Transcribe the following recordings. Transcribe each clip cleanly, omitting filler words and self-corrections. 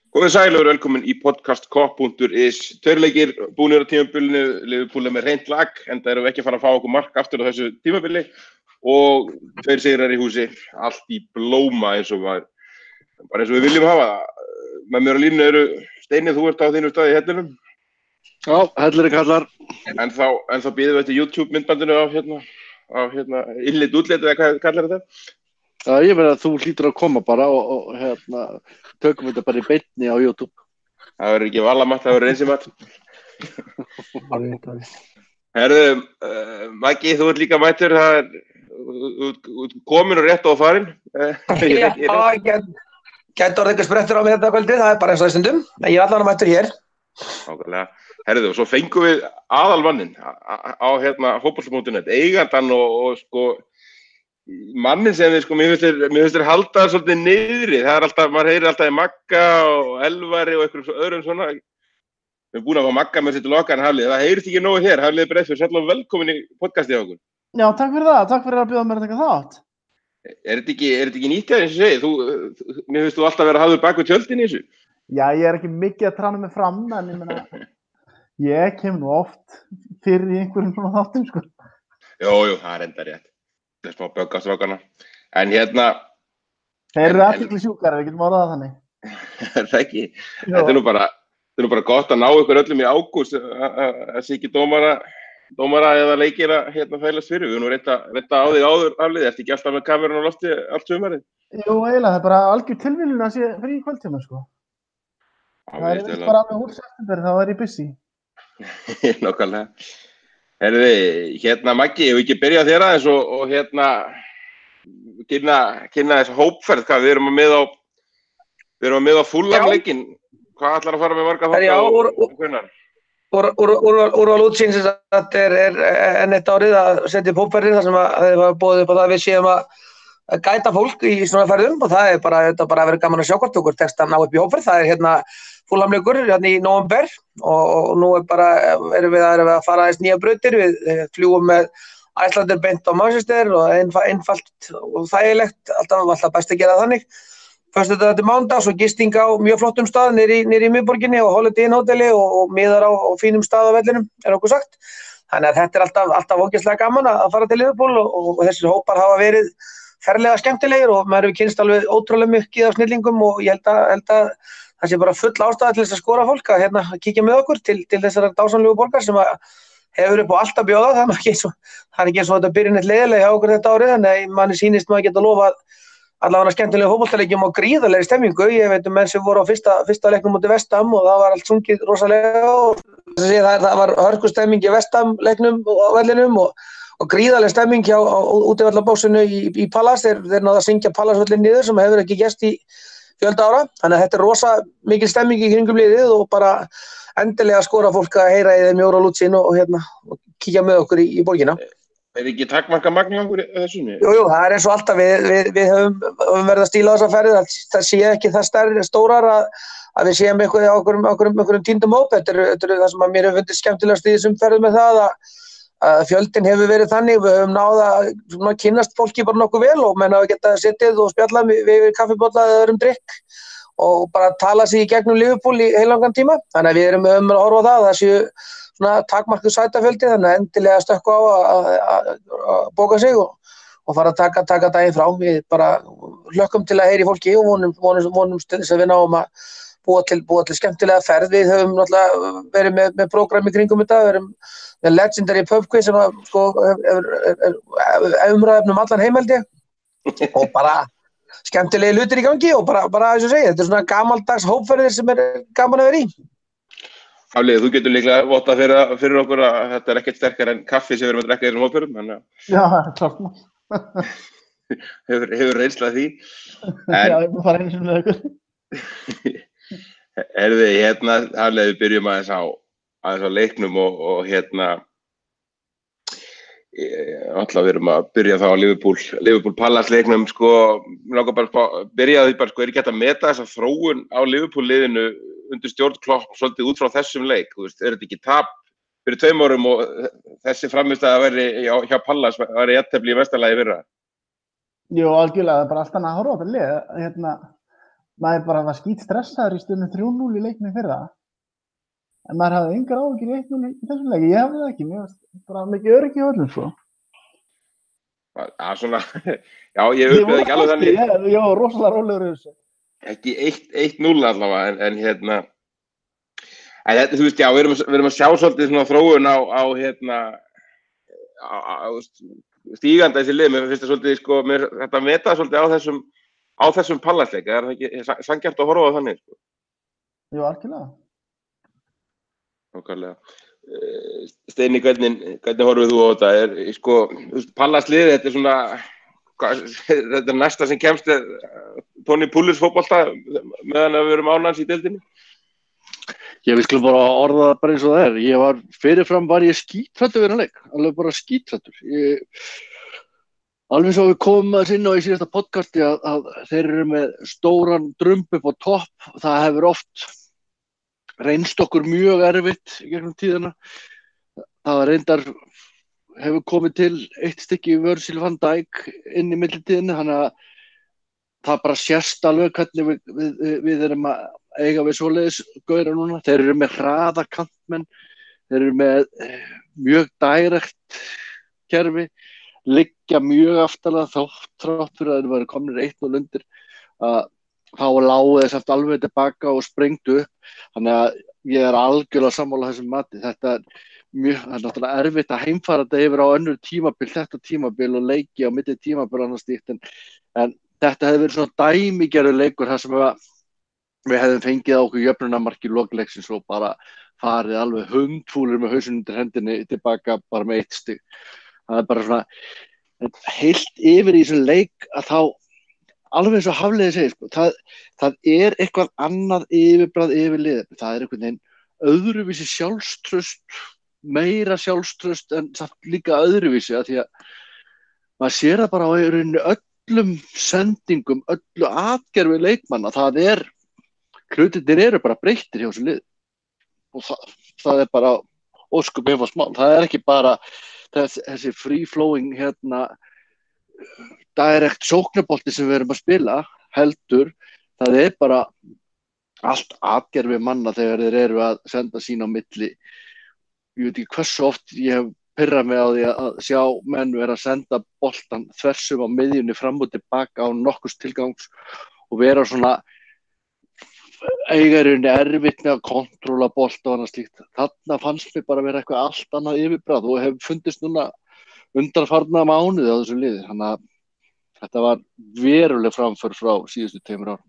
Góðir sæl og velkomin í podcast Kopp.is. Tveir leikir búnir á tímabilinu, Liverpool með hreint lag, enda erum við ekki að fara að fá okkur mark aftur á þessu tímabili og tveir sigrar í húsi, allt í blóma eins og við viljum hafa. Með mér á línu eru Steini, þú ert á þínu staði í hellinum. Já, hellirinn kallar. En þá býðum við eftir YouTube myndbandinu af innlit útlit eða hvað kallar þetta? Já, ég verð að þú hlýtur að koma bara og tökum þetta bara í beinni á YouTube. Það verður ekki valamatt, það verður reynsimatt. Herðu, Maggi, þú ert líka mættur, þú komin og rétt á farin. Já, gæti orðið eitthvað sprettur á mig þetta kvöldið, það er bara eins og þessundum. Ég er allan að mættur hér. Nákvæmlega. Herðu, og svo fengum við aðalmannin á fótbolta.net, eigandann og sko, mannin sem við mér finnst þér halda svolítið niðri, það er alltaf, maður heyrir alltaf í Magga og Elvari og einhverjum öðrum svona. Við erum búin að fá Magga með sér til okkar en Hafliði, það heyrist ekki nógu hér, Hafliði Breiðfjörð, sæll og velkomin í podcastið á okkur. Já, takk fyrir það, takk fyrir að bjóða mér að taka þátt. Er þetta ekki nýtt eins og segið, mér finnst þú alltaf vera hafður bak við tjöldin í þessu? Já, ég er ekki mikið að trána mig fram, en ég meina, ég kem nú oft fyrir í einhverjum svona þáttum, sko. Jú, það er enda rétt. Það er smá böggastrákana. En Þeir eru athygli sjúkar, við getum orðað þannig. Er það ekki? Þetta er nú bara gott að ná ykkur öllum í ágúst að sé ekki dómara eða leikir að fælast fyrir. Við erum nú reynda á því áður Hafliði, ertu ekki alltaf með kamerun á lofti allt sumarið? Jú, eiginlega, það er bara algjör tilviljun að sé frí í kvöldtíma, sko. Það er bara með úr september, þá er ég busy. Nákvæmlega. Herði, Maggi, hefur ekki byrjað þér aðeins og kynna þessu hópferð, hvað við erum að miða á Fulham-leikinn, hvað ætlar að fara með marga þátt og hvenær? Úrval útsýns þetta er enn eitt árið að setja upp hópferðir þar sem að þeir hafa boðið upp á það að við séum að gæta fólk í svona ferðum og það er bara að vera gaman að sjá hvort okkur tekst að ná upp í hópferð. Það er Fulham-leikur í nóvember og nú erum við að fara aðeins nýja brautir. Við fljúum með Icelandair beint á Manchester og einfalt og þægilegt, alltaf best að gera þannig. Föstudag til mánudags og gisting á mjög flottum stað niðri í miðborginni og Holiday Inn hóteli og miðar á fínum stað á vellinum, er okkur sagt. Þannig að þetta er alltaf ógeðslega gaman að fara til Liverpool og þessir hópar hafa verið ferlega skemmtilegir og maður hefur kynnst alveg ótrúlega mikið af snillingum og ég held að það sé bara full ástæða til þess að skora fólk að kíkja með okkur til þessara dásamlegu borgar sem hefur upp á allt að bjóða. Það er ekki eins og þetta byrja neitt leiðilega hjá okkur þetta árið, þannig að manni sýnist maður geta lofað allavega skemmtilega fótboltaleikjum og gríðarlegri stemmingu. Ég veit menn sem voru á fyrsta leiknum móti West Ham og það var allt sungið rosalega og það var hörkustemming í West Ham leiknum á vellinum og gríðarleg stemming hjá útivallarbóksinu í Palace. Þeir náðu að syngja Palace-völlin niður sem hefur ekki gerst í fjölda ára. Þannig að þetta er rosa mikil stemming í kringum liðið og bara endilega skora fólk að heyra í þeim Jóra Lútsín og kíkja með okkur í borgina. Er ekki takmarka magna okkur þessu? Jú, það er eins og alltaf. Við höfum verið að stíla þessa ferð. Það sé ekki það stórar að við séum eitthvað á okkur tíndum hóp. Þetta er það sem að mér hefur fundið skemmtilegast í þessum ferðum með það að fjöldin hefur verið þannig. Við höfum náð að kynnast fólki bara nokkuð vel og menn hafa getað sittið og spjallað við kaffibolla eða öðrum drykk og bara tala sig í gegnum Liverpool í heilangan tíma. Þannig að við höfum að horfa á það séu svona takmarkuð sætafjöldi, þannig að endilega stökkva á að bóka sig og fara að taka daginn frá. Við bara hlökkum til að heyra í fólki og vonum til þess að við náum að búa til skemmtilega ferð. Við höfum náttúrulega verið með prógram í kringum þetta, við erum með legendary pub quiz sem er umræðefnum allan heimaldi og bara skemmtilegi hlutir í gangi og bara eins og segja, þetta er svona gamaldags hópferðir sem er gaman að vera í. Hafliði, þú getur líklega vottað fyrir okkur að þetta er ekkert sterkar en kaffi sem við erum að drekka í þessum hópferðum. Já, klart. Hefur reynslað því. Já, ég er bara fara einu sinni með okkur. Hafliði, við byrjum aðeins á leiknum og alltaf við erum að byrja þá á Liverpool Palace leiknum, sko, mér langar bara að byrja því bara, sko, er ekki hægt að meta þessa þróun á Liverpool liðinu undir stjórn Klopp svolítið út frá þessum leik, þú veist, er þetta ekki tap fyrir 2 árum og þessi frammistaða væri hjá Palace væri jafntefli í mestarlagi fyrra? Jú, algjörlega, það er bara allt annað að horfa á þetta lið. maður bara var skítstressaður í stundum 3-0 í leiknum fyrra. En maður hafði engar áhyggjur í 1-0 í þessum leik. Ég hafði það ekki, mér varst bara mikið öryggi í öllum, svo. Svona, já, ég upplifði ekki alveg þannig. Ég var rosalega rólegur í þessu. Ekki 1-0 allavega, en þetta, þú veist, já, við erum að sjá svolítið svona þróun á stíganda þessi lið. Mér finnst það svolítið, sko, þetta meta svolítið á þessum Pallasleik. Það er ekki sanngjarnt að horfa á þannig, sko. Jú, algjörlega. Nákvæmlega. Steini, hvernig horfir þú á þetta? Sko, Pallasliðið, þetta er svona, þetta er næsta sem kemst Tony Pulis fótbolta meðan við erum ánans í deildinni. Við skulum bara orða það bara eins og það er. Fyrirfram var ég skítrættur við þennan leik. Alveg bara skítrættur. Alveg svo við komum að sinna á í síðasta podcasti að þeir eru með stóran drumb upp á topp. Það hefur oft reynst okkur mjög erfitt í gegnum tíðina. Það var reyndar, hefur komið til eitt stykki Virgil van Dijk inn í millitíðinni, þannig að það bara sést alveg hvernig við erum að eiga við svoleiðis gauðra núna. Þeir eru með hraða kantmenn, þeir eru með mjög direkt kerfi, liggja mjög aftarlega þrátt fyrir að þeir væru komnir 1-0 undir. Þá lágu þeir samt alveg tilbaka og sprengdu upp. Þannig að ég er algjörlega sammála þessum mati. Það er náttúrulega erfitt að heimfara þetta yfir á önnur tímabil, þetta tímabil og leiki á milli tímabil annars slíkt. En þetta hefði verið svona dæmigerður leikur þar sem við hefðum fengið á okkur jöfnunarmark í lok leiksins og bara farið alveg hundfúlir með hausinn undir hendinni tilbaka bara með 1 stig. Það er bara svona heilt yfir í þessum leik að þá alveg eins og Hafliði segir, sko, það er eitthvað annað yfirbragð yfir liðið. Það er einhvern veginn öðruvísi sjálfstraust, meira sjálfstraust en samt líka öðruvísi, að því að maður sér það bara á öllum sendingum, öllu atgerfi leikmanna. Hlutirnir eru bara breyttir hjá þessu lið. Og það er bara ósköp einfalt mál. Það er ekki bara þessi free-flowing direkt sóknarbolti sem við erum að spila, heldur, það er bara allt atgerfi manna þegar þeir eru að senda sín á milli. Ég veit ekki hversu oft ég hef pirrað mig á því að sjá menn vera að senda boltan þversum á miðjunni fram og tilbaka á nokkurs tilgangs og vera svona eigarunni erfitt með að kontróla bolta og annað slíkt. Þarna fannst mér bara vera eitthvað allt annað yfirbragð og hefur fundist núna undanfarna mánuði á þessu liði. Þannig að þetta var veruleg framför frá síðustu 2 árum.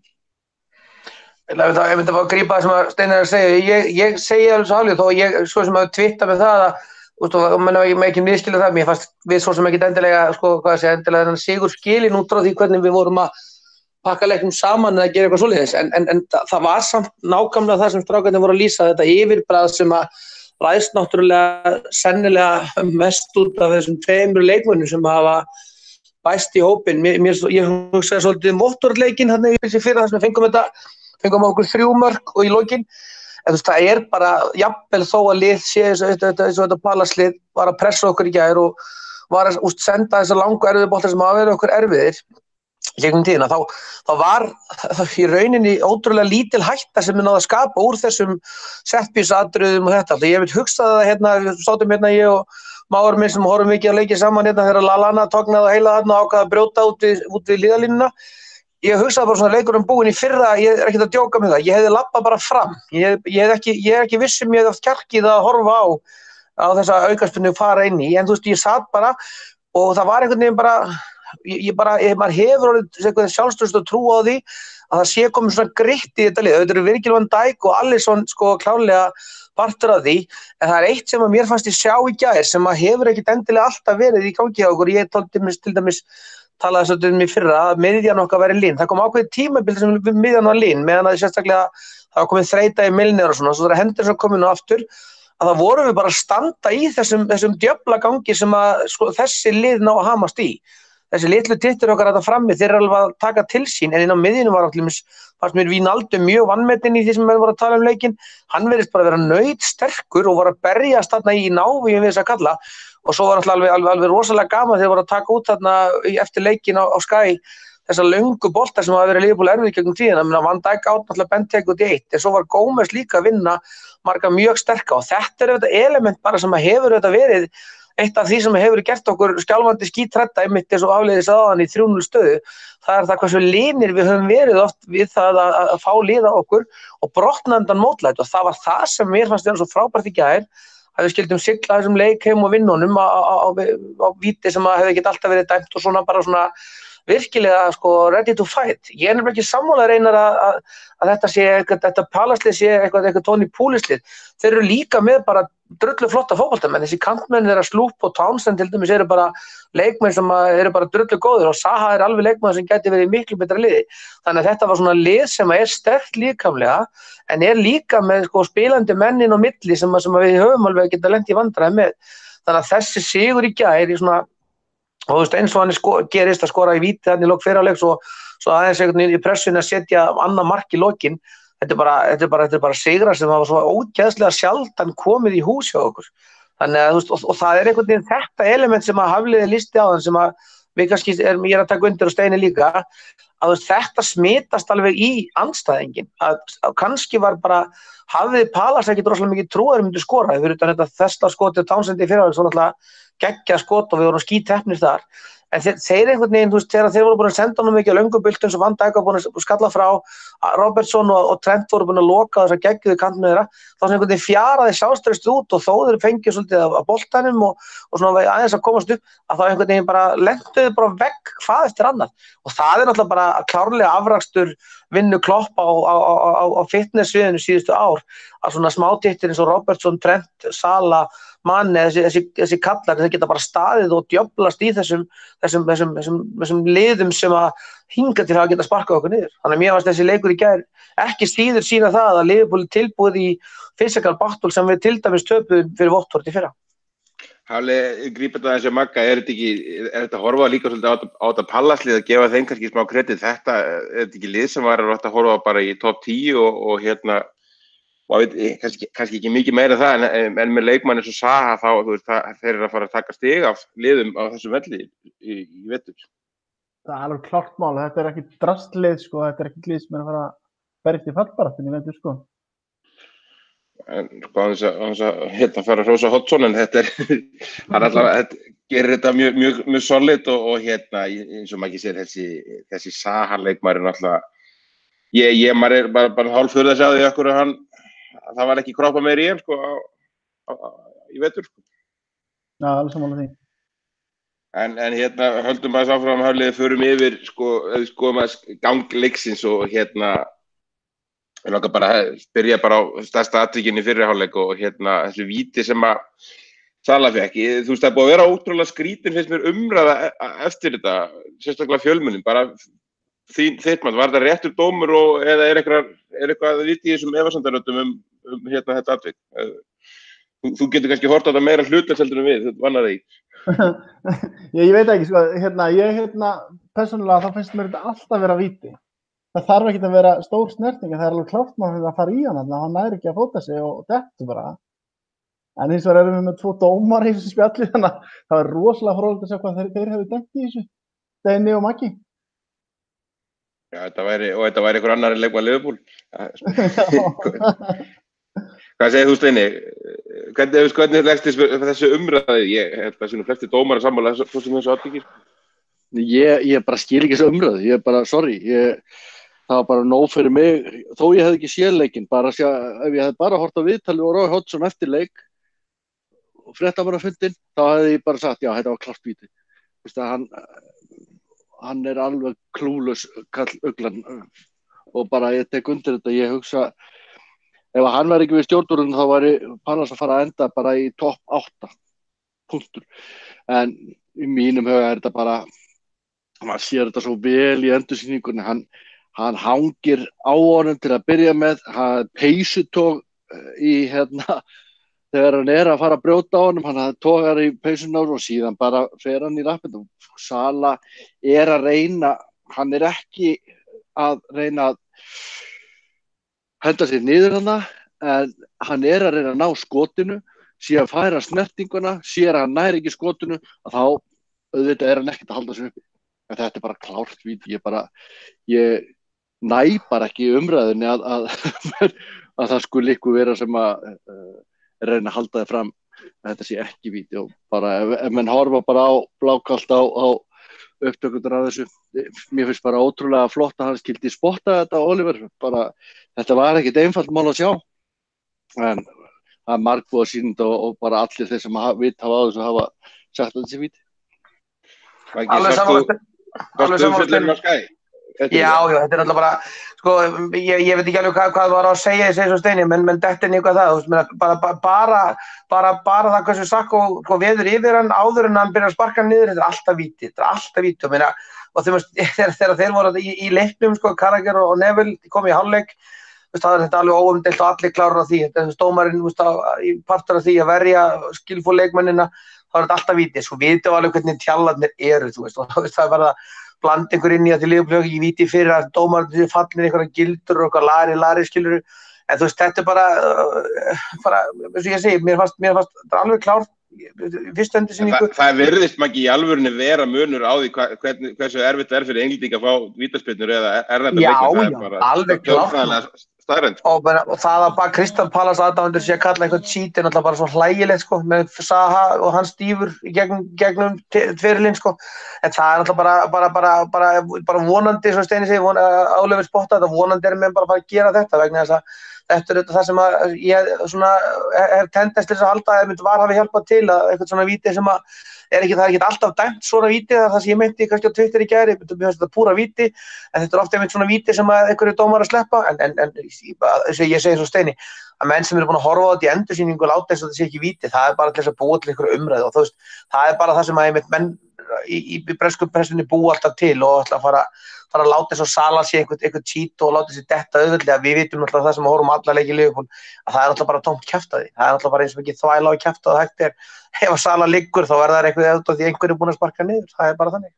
Ég myndi að grípa það sem að Steinar er að segja. Ég segi alveg svo hálfið, þó ég svo sem að twitta með það að menn ekki miðskilja það. Mér fannst við svo sem ekki endilega, endilega þennan sigur skilin út frá því hvernig við vorum að pakka leiknum saman eða gera eitthvað svoleiðis. En það var samt nákvæmlega það sem strákarnir voru að lýsa, þetta yfirbragð sem að ræðst náttúrulega sennilega mest út af þessum 2 leikmönnum sem hafa bæst í hópinn. Ég hugsaði svolítið mótorleikinn þarna í fyrra þar sem við fengum okkur 3 mörk og í lokin. En það er bara jafnvel þó að lið sé þetta Pallarslið var að pressa okkur í gær og var að senda þessar langu erfiðu boltar sem hafa verið okkur erfiðir í gegnum tíðina. Þá var í rauninni ótrúlega lítil hætta sem við náðum að skapa úr þessum setpiece-atriðum og þetta. Ég vil hugsa það við sátum ég og mágur minn sem horfum mikið að leiki saman þegar Lallana tóknaði að heila þarna og ákvað að brjóta út við liðalínuna. Ég hugsaði bara svona leikurinn búinn í fyrra, ég er ekkert að djóka með það, ég hefði labbað bara fram. Ég er ekki viss ég hefði haft kjark í það að horfa á þessa aukaspyrnu fara inn í, en þú veist, ég satt bara og það var einhvern veginn maður hefur orðið sjálfstraust og trú á því að það sé komið svona gritt í þetta lið. Þetta eru Virgil van Dijk og Alisson klárlega partur af því, en það er eitt sem að mér fannst ég sjá í gær sem að hefur ekkert endilega alltaf verið í gangi á okkur. Ég til dæmis talaði svolítið í fyrra að miðjan okkar væri lín. Það kom ákveðið tímabil sem miðjan var lín, meðan að sérstaklega það var komið þreyta í Milner og svona, svo það er hendur sem komið nú aftur, að það vorum við bara að standa í þessum djöfla gangi sem að þessi lið ná að hamast í. Þessi litlu tittur okkar þetta frammi, þeir eru alveg að taka til sín, en inn á miðjunum fannst mér Wijnaldum mjög vanmetinn í því sem við vorum að tala leikinn. Hann virðist bara vera nautsterkur og var að berjast þarna í návíum við þess að kalla. Og svo var alveg rosalega gaman þegar voru að taka út þarna eftir leikinn á Sky þessa löngu bolta sem hafa verið Liverpool erfið gegnum tíðina. Van Dijk átt náttúrulega Benteke út í 1, en svo var Gómez líka að vinna marga mjög sterka og þetta þetta element bara sem hefur þetta verið eitt af því sem hefur gert okkur skjálfandi skítrædda einmitt eins og afleiðis aðan í 3-0 stöðu. Það það hversu linir við höfum verið oft við það að fá liða okkur og brotnandan mótlæt og það var það sem mér fannst vera svo frábært í gær að við skildum sigla þessum leik heim og vinna honum á víti sem hefði ekki alltaf verið dæmt og svona bara svona virkilega ready to fight. Ég nefnilega ekki sammála Reynar að þetta sé þetta Palaslið sé eitthvað Tony Pulislið. Þeir eru líka með bara drullu flotta fótboltamenn. Þessi kantmenn þeirra Sloop og Townsend til dæmis eru bara leikmenn sem eru bara drullu góðir og Zaha alveg leikmenn sem gæti verið miklu betra liði. Þannig að þetta var svona lið sem sterkt líkamlega en líka með spilandi menn inn á milli sem við höfum alveg geta lent í vandræði með. Þannig að þessi sigur í gær í svona og þú veist eins og hann gerist að skora í víti þannig í lok fyrra leik svo aðeins einhvern veginn í pressunni að setja annað mark í lokin. Þetta er bara sigrar sem hafa svo ógeðslega sjaldan komið í hús hjá okkur. Þannig að og það einhvern veginn þetta element sem að Hafliði listi á þann sem að við kannski ég að taka undir og Steini líka að þetta smitast alveg í andstæðingin að kannski var bara Hafliði Palas ekki droslega mikið trúar myndi skora við utan þetta þesta skotið Townsend í fyrra svo náttúrulega geggja skot og við vorum skíteppnir þar en þeir einhvern veginn, þegar þeir voru búin að senda honum mikið á löngubyltum sem Van Dijk var búin að skalla frá Robertson og Trent voru búin að loka þess að geggjuðu kantmeð þeirra þá sem einhvern veginn fjaraði sjálfstraustið út og þó þeir fengið svolítið af boltanum og svona aðeins að komast upp að þá einhvern veginn bara lentuðu bara vegg hvað eftir annað og það náttúrulega bara klárlega afrakstur vinnu Klopp á fitness-sviðinu síðustu ár að svona smátittir eins og Robertson, Trent, Salah Mane, þessi kallar, þeir geta bara staðið og djöflast í þessum liðum sem að hinga til að geta sparkað okkur niður. Þannig að mér fannst þessi leikur í gær ekki síður sína það að Liverpool tilbúið í physical battle sem við til dæmis töpuðum fyrir Watford í fyrra. Hafli, grípið það þessi Magga, er þetta horfa líka svolítið á þetta Palaslið að gefa þeim kannski smá kredit, þetta er þetta ekki lið sem var að horfa bara í top 10 og og kannski ekki mikið meira það en með leikmann eins og Zaha þá þú veist þeir eru að fara að taka stig af liðum á þessum velli í vetur. Það er alveg klárt mál, þetta er ekki drastlið þetta er ekki lið sem er að fara að berjast í fallbaráttunni í vetur En hans að fara að hrósa Hodgson en þetta hann allavega gerir þetta mjög solid og eins og maður sér þessi Zaha leikmaður náttúrulega maður er bara hálffurða að sjá því okkur að það var ekki kroppa meir í í vetur Já, alveg sammála því. En höldum aðeins áfram Hafliði förum yfir skoðum að gang leiksins og ég langar bara að byrja bara á stærsta atvikinu í fyrri hálfleik og þessu víti sem að Salah fékk. Þú veist það er búið að vera ótrúlega skrítin finnst mér umræða eftir þetta sérstaklega fjölmiðlum bara þitt mann, var það réttur dómur eða er eitthvað viti í þessum efasemdarröddum þetta atvik? Þú getur kannski hort á þetta meira hlutlaust heldur en við, þú vannar það í. Ég veit ekki, persónulega þá finnst mér þetta alltaf vera víti. Það þarf ekki að vera stór snerting, það er alveg klárt maður að fara í hann næri ekki að fóta sig og dettur bara. En hins vegar erum við með 2 dómar í þessu spjalli, þannig að það er rosalega fróðlegt að sjá hvað þeir hefðu dæmt í þessu, Steini og Maggi. Já, þetta væri einhver annar en leikmaður Liverpool. Hvað segir þú Steini? Hvernig leggst þessu umræðu? Ég held að það flestir dómar að sammála þessu atvikið. Ég bara skil ekki þessu umræðu. Ég bara, sorry. Það var bara nóg fyrir mig. Þó ég hefði ekki séð leikinn. Ef ég hefði bara hort á viðtalið og Roy Hodgson eftir leik og fréttamannafundinn, þá hefði ég bara sagt, já, þetta var klárt víti. Hann er alveg klúlaus kall uglan og bara ég tek undir þetta, ég hugsa ef hann væri ekki við stjórnvölinn þá væri Palace að fara að enda bara í topp 8 punktur en í mínum huga er þetta bara maður sér þetta svo vel í endursýningunni hann hangir á honum til að byrja með peysutók í þegar hann er að fara að brjóta á honum, hann tókar í peysuna og síðan bara fer hann í rappinu. Salah er að reyna, hann er ekki að reyna að henda sér niður hana, en hann er að reyna að ná skotinu, síðan færa snertinguna, sér að hann næri ekki skotinu, að þá auðvitað er hann ekkert að halda sér uppi. en þetta bara klárt víti, ég næ bara ekki umræðinni að það skulle ykkur vera sem að reyna að halda þið fram að þetta sé ekki víti og bara ef menn horfa bara á blákalt á upptökundur af þessu, mér finnst bara ótrúlega flott að hann skildi spotta þetta Oliver, bara þetta var ekkert einfalt mál að sjá en það er margbúið að sýna og bara allir þeir sem vita hafa á þessu hafa sagt að þetta sé víti. Alveg saman Já, þetta alltaf bara, sko, ég veit ekki alveg hvað var að segja svo Steini, menn þetta eitthvað það, bara það hversu Sakko veður yfir hann áður en hann byrjar að sparka hann niður, þetta er alltaf víti, og þegar þeir voru í leiknum, sko, Carragher og Neville komu í hálfleik, það er þetta alveg óumdeilt og allir klárar á því, þetta er dómarinn í partur af því að verja skilfúl leikmennina, þá er þetta alltaf víti, sko, vitum alveg hvernig tjallarnir eru, og það er bara blanda einhver inn í að til Liverpool ekki víti fyrir að dómarinn fallir einhverja gildur og eitthvað lari skilur en þú veist þetta er bara eins og ég segi, mér fannst þetta alveg klárt fyrstu endursýningu. Það virðist ekki í alvörunni vera munur á því hversu erfitt fyrir Englendinga að fá vítaspyrnur eða erlenda leikmenn, það er bara alveg klárt staðreynd. Og það að bara Crystal Palace aðdáendur sé að kalla eitthvað cheat er náttúrulega bara svo hlægilegt sko, með Zaha og hans stífur gegnum tverilinn sko, en það er náttúrulega bara vonandi, svo Steini segi, Oliver spotta þetta, vonandi er með bara að gera þetta vegna þess að þetta er það sem að ég hef tendens til þess að halda að það hafi hjálpað til að eitthvað svona víti sem að það er ekki alltaf dæmt svona víti, það er það sem ég meinti kannski á Twitter í gær, þetta púra víti, en þetta er ofta einmitt svona víti sem að einhverju dómar að sleppa, en ég segi svo Steini, að menn sem eru búin að horfa á þetta í endursýningu og láta þess að þetta sé ekki víti, það er bara til þess að búa til einhverju umræðu og þú veist, það er bara það sem að einmitt menn í bresku pressunni búa alltaf til og alltaf fara að láta þess að Salah sé einhvern cheat og láta þessi detta auðveldlega, við vitum náttúrulega það sem að horfum alla leiki í Liverpool, að það er náttúrulega bara tómt kjaftaði, það er náttúrulega bara eins og ekki þvæla á kjaftaði hægt er, ef að Salah liggur þá er það eitthvað auðvitað því einhver er búin að sparka niður, það er bara þannig.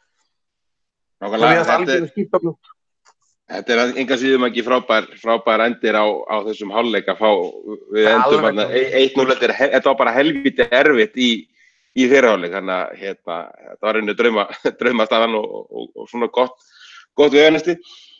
Þetta er engan síðum ekki frábær endir á þessum hálfleik að fá, við endum þarna 1-0, þetta var bara helviti erfitt í þeirra hálfleik, þannig að þetta var einu draumastafan og svona gott veganesti.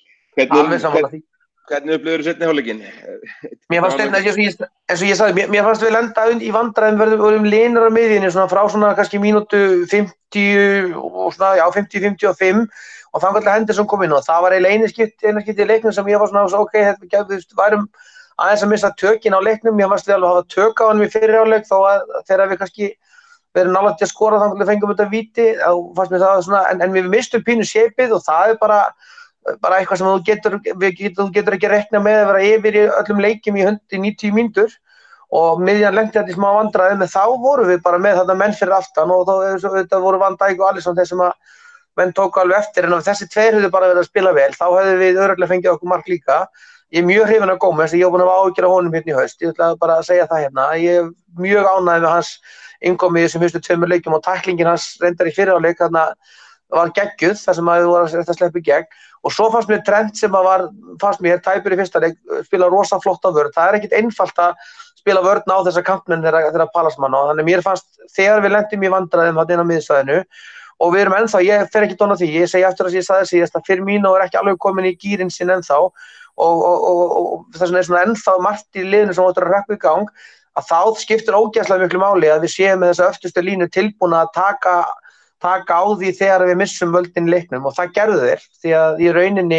Hvernig upplifir þú seinni hálfleikinn? Mér fannst þetta, eins og ég sagði, mér fannst við lenda í vandræðum, verðum linur á miðjunni, svona frá svona kannski mínútu 50 og svona, já, 50-55 og þangað til Henderson kom inn og það var eiginlega eina skipti í leiknum sem ég var svona, ok, þetta værum aðeins að missa tökin á leiknum, ég fannst við alveg að hafa tök á hann í fyrri hálfleik þó að þegar við kannski verðum nálægt til að skora þangað til við fengum þetta víti, þá fannst mér það svona, en við mistum pínu shapeið og það er bara eitthvað sem þú getur ekki rekna með að vera yfir í öllum leikjum í 90 mínútur og miðjan lenti þetta í smá vandræðum, en þá vorum við bara með þetta menn fyrir aftan og þá voru Van Dijk og Alisson þeir sem að menn tóku alveg eftir, en ef þessi tveir höfðu bara verið að spila vel, þá hefðu við örugglega fengið okkur mark líka. Ég er mjög hrifinn af Gómez, ég er búinn að hafa áhyggjur af honum hérna í haust, ég ætla bara að segja það hérna, ég er mjög ánægður með hans innkomi í þessum fyrstu 2 leikjum og tæklingin hans reyndar í fyrri hálfleik þarna var geggjuð, það sem að voru að sleppa í gegn og svo fannst mér Trent sem fannst mér tæpur í fyrsta leik spila rosa flotta vörn, það er ekkit einfalt að spila vörn á þessa kantmenn þeirra Palace-manna og þannig mér fannst þegar við lentum í vandræðum þarna inn á miðsvæðinu og við erum ennþá, ég fer ekki dóna því, ég segi aftur að ég sagði síðast að Firmino er ekki alveg komin í gírinn sinn ennþá og þess vegna er svona ennþá margt í liðinu sem áttur að rekka í gang að þá skiptir ógeðslega miklu máli að við séum með þessa öftustu línu tilbúna að taka á því þegar við missum völdin í leiknum og það gerðu þeir því að í rauninni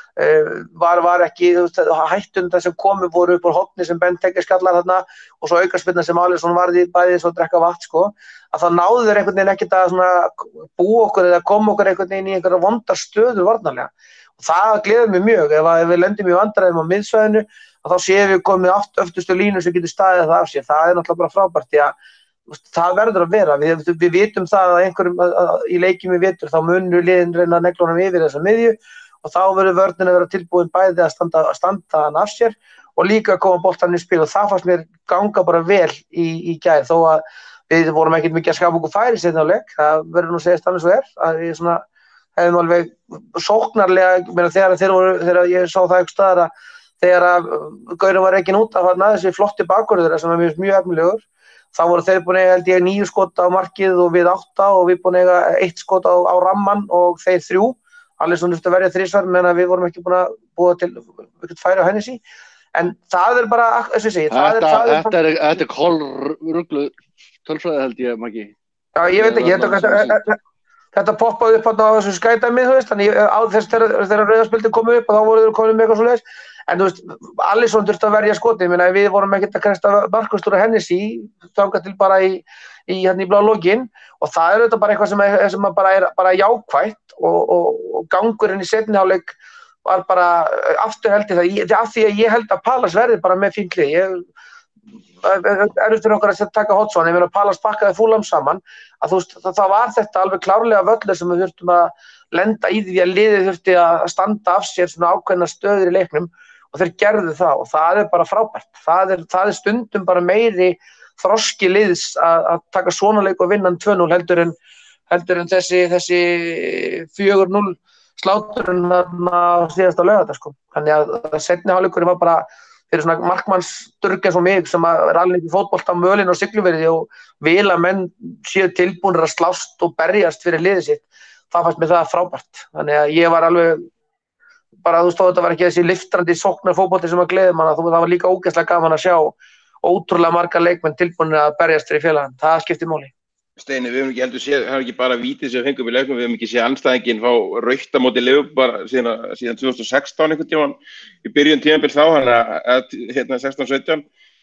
var ekki hættundar sem komu voru upp úr horni sem Benteke skallar þarna og svo aukaspyrna sem Alisson varði bæði svo að drekka vatn sko að það náðu þeir einhvern veginn ekkert að svona búa okkur eða koma okkur einhvern veginn í einhverja vondar stöðu varnarlega og það gleður mig mjög ef við lendum í vandræðum á miðsvæðinu að þá séum við komið öftustu línu sem getur staðið það af sér, það er náttúrulega bara frábært því að það verður að vera, við vitum það að einhverjum í leikjum í vetur þá munur liðin reyna að negla honum yfir þessa miðju og þá verður vörnin að vera tilbúin bæði að standa hann af sér og líka að koma boltanum í spil og það fannst mér ganga bara vel í gær þó að við vorum ekkert mikið að skapa okkur færi seinni hálfleik, það verður nú að segja þannig svo að við svona hefðum alveg sóknarlega, þegar ég sá það einhvers staðar að þegar að Gaurin var rekinn út af þessi flotti bakvörður sem er mjög efnilegur þá voru þeir búin að eiga held ég 9 skot á markið og við 8 og við búin að eiga 1 skot á rammann og þeir 3. Alisson þurfti að verja 3 meðan að við vorum ekki búin að búa til eitthvað færi á Hennessy. En það bara, eins og ég segi, Þetta kolruglu tölfræði held ég, Maggi. Já, ég veit ekki, þetta poppaði upp á þessu skætamið, þú veist, þannig á þess þegar rauðarspildin komu upp og þá voru þeir komin með eitthvað svoleiðis. En þú veist, Alisson þurfti að verja skoti, ég meina við vorum ekkert að kresta markastúra Hennessy, þangað til bara í blá lokin og það auðvitað bara eitthvað sem er bara jákvætt og gangurinn í seinni hálfleik var bara afturheldi það, af því að ég held að Palace verði bara með fínt lið. Fyrir okkar að taka Hodgson, ég meina Palace pakkaði Fulham saman, að þú veist, það var þetta alveg klárlega völlur sem við þurftum að lenda í því að liðið þurfti að standa af sér svona ákveðna stöður í leiknum og þeir gerðu það og það er bara frábært. Það er stundum bara meiri þroski liðs að taka svona leik og vinna 2-0 heldur en þessi 4-0 sláturinn á síðasta laugardag sko. Þannig að seinni hálfleikurinn var bara fyrir svona markmannsdurg eins og mig sem er alveg í fótbolta mölin og Siglufirði og vil að menn séu tilbúnir að slást og berjast fyrir liðið sitt. Það fannst mér það frábært. Þannig að ég var alveg bara, þú veist, þetta var ekki þessi liftrandi sóknar fótbolti sem að gleði mann, það var líka ógeðslega gaman að sjá ótrúlega marga leikmenn tilbúnir að berjast fyrir félagann. Það skiptir máli. Steini, við höfum ekki heldur séð, það er ekki bara vítið sem við fengum í leiknum, við höfum ekki séð andstæðinginn fá rautt á móti Liverpool bara síðan 2016 einhvern tímann í byrjun tímabils þá, hérna 16-17.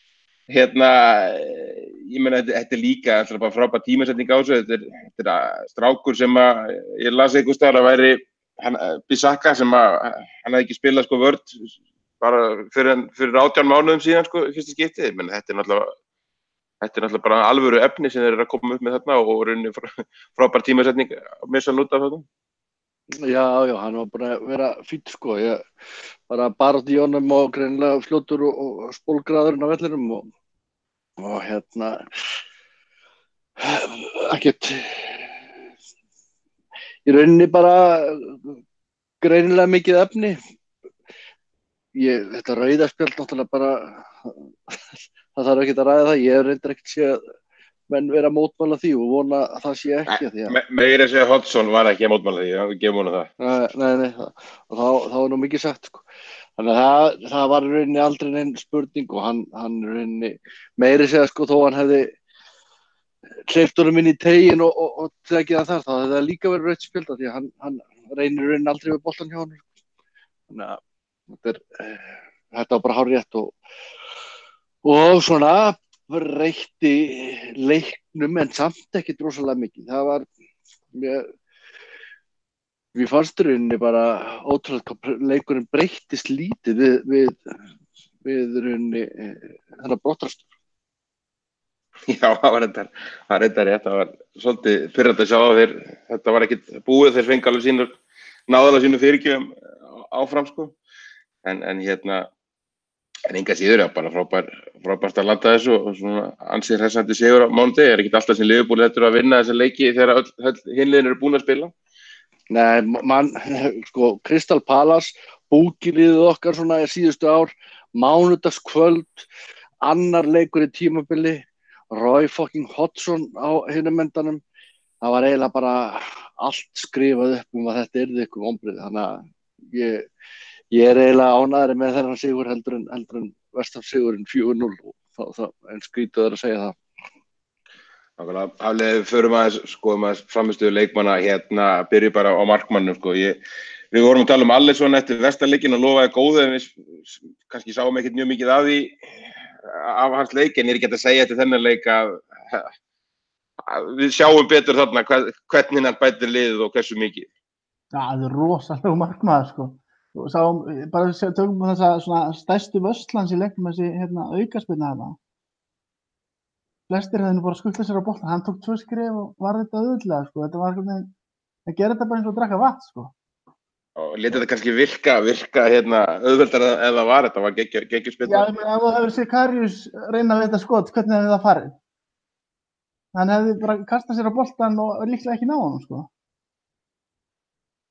Ég meina, þetta er líka bara frábær tímasetning á þessu, þetta er strákur sem að, ég las einhvers staðar að væri Bissaka sem að, hann hefði ekki spilað sko vörn bara fyrir 18 mánuðum síðan sko, fyrsta skiptið, ég meina, þetta er náttúrulega bara alvöru efni sem þeir eru að koma upp með þarna og rauninni frábær tímasetning að missa hann út af þetta. Já, hann var búin að vera fínn sko, bara barátt í honum og greinilega fljótur og spólgraðurinn á vellinum og ekkert í rauninni bara greinilega mikið efni. Þetta rauðaspjald náttúrulega bara það þarf ekki að ræða það, ég reyndar ekkert sé að menn vera að mótmæla því og vona að það sé ekki því að... Meira að segja Hodgson var ekki að mótmæla því, við gefum honum það. Nei, og þá er nú mikið sagt sko. Þannig að það var í rauninni aldrei neinn spurning og hann í rauninni meiri segja sko þó hann hefði hleypt honum inn í tegin og tekið það þar, þá hefði það líka verið rautt spjald því að hann reynir í rauninni aldrei við boltan hjá hann. Þannig að þetta var bara hárrétt og svona breytti leiknum en samt ekki rosalega mikið. Það var mér fannst í rauninni bara ótrúlega hvað leikurinn breyttist lítið við rauninni þennan brottrastur. Já, það var reyndar rétt, það var svolítið pirrandi að sjá þeir, þetta var ekkert búið, þeir fengi alveg náðalega sínu fyrirgjöfum áfram sko, en enga síður, bara frábært að landa þessu og svona ansið hressandi sigur á mánudegi, ekkert alltaf sem Liverpool hættur að vinna þessa leiki þegar hinliðin eru búin að spila. Nei, sko, Crystal Palace, búkiliðið okkar svona síðustu ár, mánudagskvöld, annar leikur í tímabili, Roy fucking Hodgson á hinum endanum, það var eiginlega bara allt skrifað upp að þetta yrði eitthvað vonbrigði, þannig að ég er eiginlega ánægðari með þennan sigur heldur en Vestham-sigurinn 4-0 og en skrítið er að segja það. Afleiðið förum skoðum aðeins framistöðu leikmanna byrju bara á markmannum sko. Við vorum að tala um Alisson eftir Vestarleikinn og lofaði góðu en við kannski sáum ekkert mjög mikið af hans leik en ég er ekki að segja eftir þennan leik að við sjáum betur þarna hvernig hann bætir liðið og hversu mikið. Já, það er rosalega markmaður sko. Sáum, bara tökum þessa svona stærstu vöslans í leiknum þessi aukaspyrna þarna. Flestir hefði nú bara skuttað sér á boltann, hann tók 2 skref og var þetta auðvitað sko. Þetta var að gera þetta bara eins og að drekka vatn sko. Og lét þetta kannski virka auðveldar ef það var, þetta var geggjuspyrna. Já, ef þú hefur séð Karius reyna við þetta skot, hvernig hefði það farið? Hann hefði bara kastað sér á boltann og líklega ekki ná honum sko.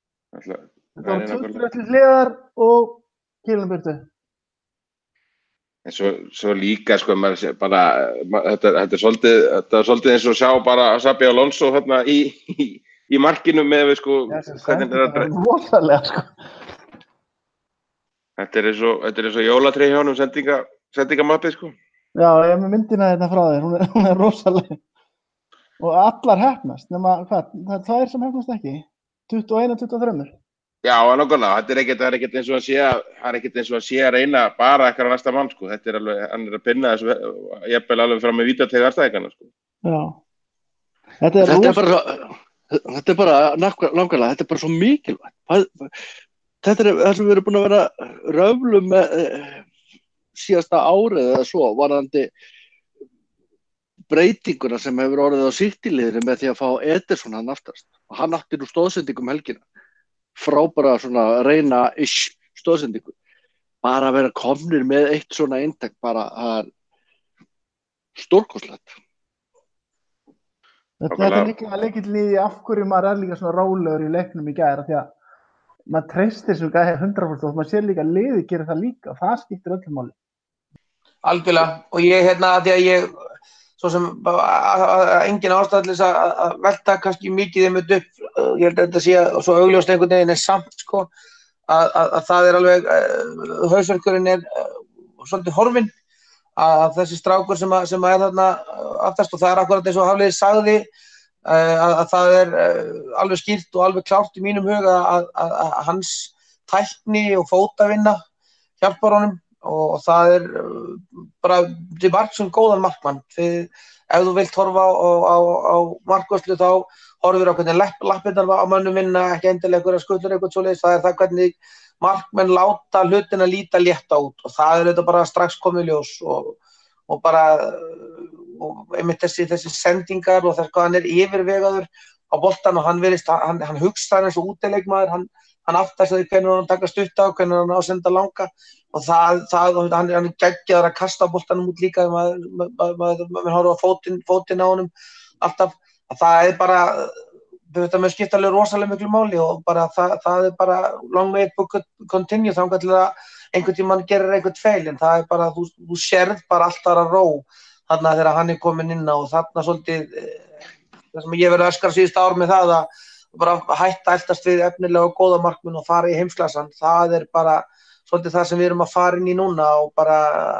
Þetta var 2 hliðar og kýlum byrtu. En svo líka, sko, þetta er svolítið eins og sjá bara Xabi Alonso hérna í markinu með við, sko, hvernig rosalega, sko. Þetta er eins og jólatré hjá honum, sendingamappið, sko. Já, ég er með myndina þetta frá þér, hún er rosalega. Og allar heppnast, nema, hvað, það er 2 sem heppnast ekki, 21 og 23. Já, nákvæmlega, það er ekkert eins og hann sé að reyna bara eitthvað næsta mann, sko. Þetta er alveg, hann er að pinna þessu, jafnvel alveg fram með vítateig andstæðinganna, sko. Já. Þetta er bara nákvæmlega, þetta er bara svo mikilvægt. Þetta er það sem við erum búin að vera röflum með síðasta árið eða svo, varðandi breytinguna sem hefur orðið á City-liðinu með því að fá Ederson hann aftast. Og hann átti nú stóðsendingum helgina. Frábæra svona reyna-ish stóðsendingu. Bara að vera komnir með eitt svona eintak, bara það er stórkostlegt. Þetta er líka lykillinn í af hverju maður er líka svona rólegur í leiknum í gær, því að maður treystir þessu gæði 100% og maður sér líka að liðið gerir það líka og það skiptir öllu máli. Algjörlega, og ég því að ég svo sem engin ástæða til þess að velta kannski mikið einmitt upp, ég held að þetta sé að svo augljóst einhvern veginn er samt, sko, að það er alveg, hausverkurinn er svolítið horfinn, að þessi strákur sem er þarna aftast, og það er akkurat eins og Hafliði sagði, að það er alveg skýrt og alveg klárt í mínum huga að hans tækni og fótavinna hjálpar honum, og það er bara til marks um góðan markmann. Ef þú vilt horfa á markvörslu þá horfir á hvernig lappirnar á mönnum vinna, ekki endilega einhverja skullur eitthvað svoleiðis, það er það hvernig markmenn láta hlutina líta létta út, og það er þetta bara strax komið ljós, og bara og einmitt þessi sendingar og þess hvað hann er yfirvegaður á boltan, og hann hugsa eins og útileikmaður, hann áttar sig hvernig hann taka stutta og hvernig hann á að senda langa, og hann er geggjaður að kasta boltanum út líka, maður horfir á fótinn á honum alltaf, að það er bara þetta með skipta alveg rosalega miklu máli, og bara það er bara long may it continue þangað til að einhvern tímann gerir einhvern feil, en það er bara, þú sérð bara alltaf að ró þarna þegar hann er komin inn á, og þarna svolítið það sem ég verið að öskra síðust ár með það, að bara hætta eltast við efnilega og góða markmenn og fara í heimsklasan, það er bara svolítið það sem við erum að fara inn í núna, og bara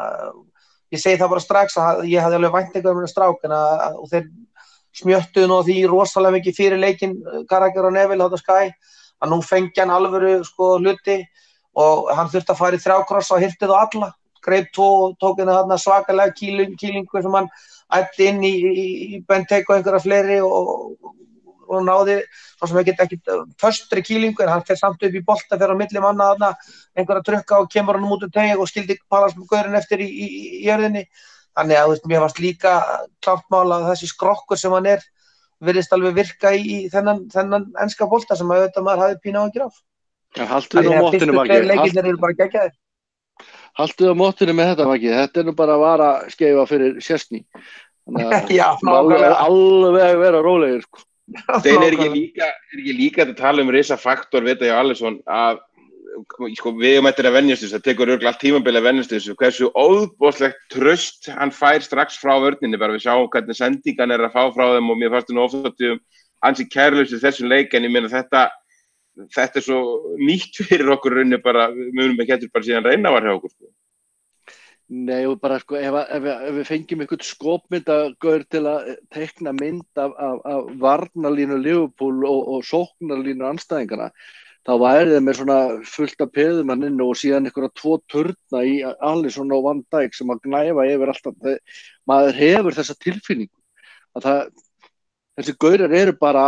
ég segi það bara strax að ég hafði alveg væntingar með strák, og þeir smjöttuðu nú því rosalega mikið fyrir leikinn Carragher og Neville á Sky, að nú fengi hann alvöru, sko, hluti, og hann þurfti að fara í 3 krossa og hirti þá alla, greip 2 og tók hérna svakalega kýlingu sem hann ætti inn í Benteke og einhverja fleiri, og náði svo sem ekki föstri kýlingu, en hann fer samt upp í bolta fyrir á milli manna þarna, einhverja trukka og kemur hann út teig og skildi gaurinn eftir í jörðinni. Þannig að mér fannst líka klárt mál að þessi skrokkur sem hann er virðist alveg virka í þennan enska bolta sem auðvitað maður hafði pínu áhyggjur af. Haltu á mótinu, Maggi. Leikirnir eru bara geggjaðir. Haltu á mótinu með þetta, Maggi. Þetta er nú bara varaskeifa fyrir Szczesny. Já, alveg vera rólegir, sko. Þeir er ekki líka að tala risafaktor, veit ég Alisson, að sko, við eftir að venjast þessu, það tekur örugglega allt tímabil að venjast þessu, hversu óðbóðslegt traust hann fær strax frá vörninni, bara við sjáum hvernig sendingan er að fá frá þeim, og mér fannst nú oft ansi kærlaus í þessum leik, en ég meina þetta er svo nýtt fyrir okkur raunni, bara, við munum ekki eftir bara síðan reyna var hjá okkur, sko. Nei, og bara, sko, ef við fengjum einhvern skopmyndagaur til að teikna mynd af varnarlínu Liverpool og sóknarlínu andstæðinganna, þá væri það með svona fullt af peðum hann inn og síðan einhverja 2 turna í Alisson og Van Dijk sem að gnæfa yfir alltaf. Maður hefur þessa tilfinningu að þessi gaurar eru bara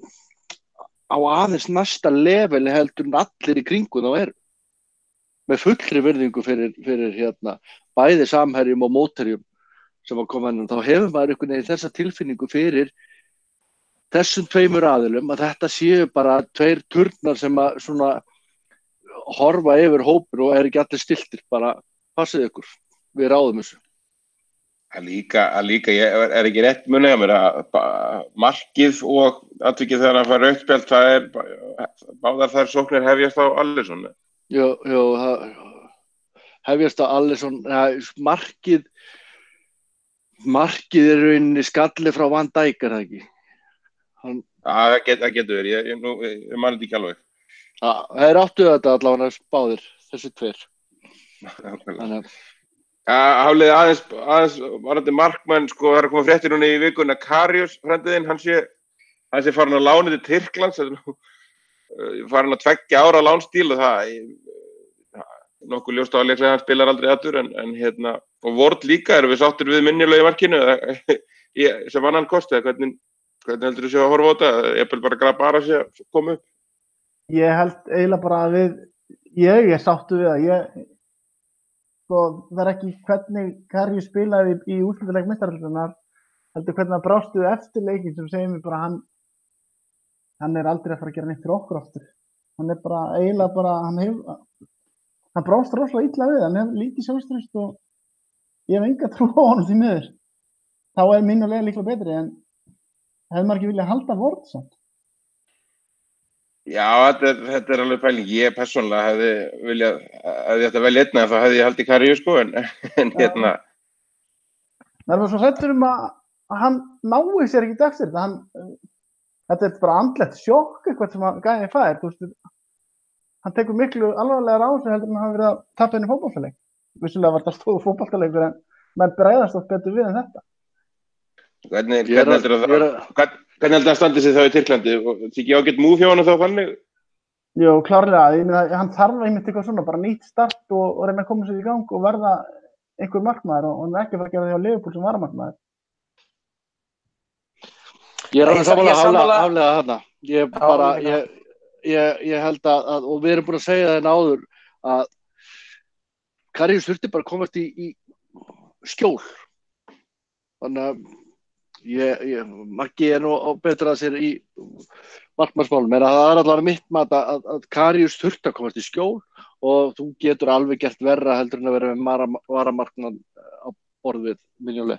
á aðeins næsta leveli heldur en allir í kringu þá eru. Með fullri virðingu fyrir bæði samherjum og mótherjum sem að koma inn, þá hefur maður einhvern veginn þessa tilfinningu fyrir þessum 2 aðilum, að þetta séu bara 2 turnar sem að svona horfa yfir hópur og er ekki allir stiltir, bara passið ykkur, við ráðum þessu. Að líka, ég er ekki rétt munið að mér að markið og atvikið þegar hann fær rautt spjald, það er báðar þær sóknir hefjast á Alisson. Jú, hefjast á Alisson, markið er rauninni skalli frá Van Dijk, það ekki? Það getur verið, ég man þetta ekki alveg. Þeir áttu þetta allavega báðir, þessi tveir. Þannig að Hafliði aðeins varandi markmann, sko, það er að koma fréttir núna í vikuna Karius, frendiðinn, hann sé farin að lána til Tyrklands, farin að 2 ára lánstíl og það nokkuð ljóst áleiklega, hann spilar aldrei aftur en og Ward líka, erum við sáttir við Minjolög í markinu sem annan kosti, hvernig heldur þú séu að horfa á þetta, ég bara Grabara sé að koma upp? Ég held eiginlega bara að ég er sáttur við það, sko, það er ekki hvernig Karius spilaði í úrslitaleik meistaradeildarinnar, heldur hvernig það brást við eftir leikin sem segir mér bara hann er aldrei að fara að gera neitt fyrir okkur aftur. Hann er bara eiginlega bara, hann brást rosalega illa við, hann hefur lítið sjálfstraust og ég hef enga trú á honum því miður. Þá er Minjolög líklega betri en hefði maður ekki viljað halda Ward samt. Já, þetta er alveg pæling. Ég persónulega hefði þetta vel einna, þá hefði ég haldið Karius, sko, en Það er svo hræddur að hann nái sér ekki dagsir. Þetta er bara andlegt sjokk eitthvað sem hann gæði fær. Þú veist, hann tekur miklu alvarlegar á sig heldur en hann hafi verið að tappa inn í fótboltaleik. Vissulega var þetta stór fótboltaleikur en menn bregðast oft betur við en þetta. Hvernig heldur það standi sig þá í Tyrklandi? Þykir ágætt múf hjá hann þá þannig? Jú, klárlega. Ég meina, hann þarf einmitt eitthvað svona, bara nýtt start og reyna að koma sér í gang og verða einhver markmaður og hann er ekki að fara að gera því á Liverpool sem varamarkmaður. Ég er alveg sammála Hafliða þarna. Ég held að, og við erum búin að segja það áður, að Karius þurfti bara að komast í skjól. Þannig að Maggi er nú betur að sér í markmannsmálum, en það er allavega mitt mat að Karius þurfti að komast í skjól og þú getur alveg gert verra heldur en að vera með varamarkmann á borð við Minjolög.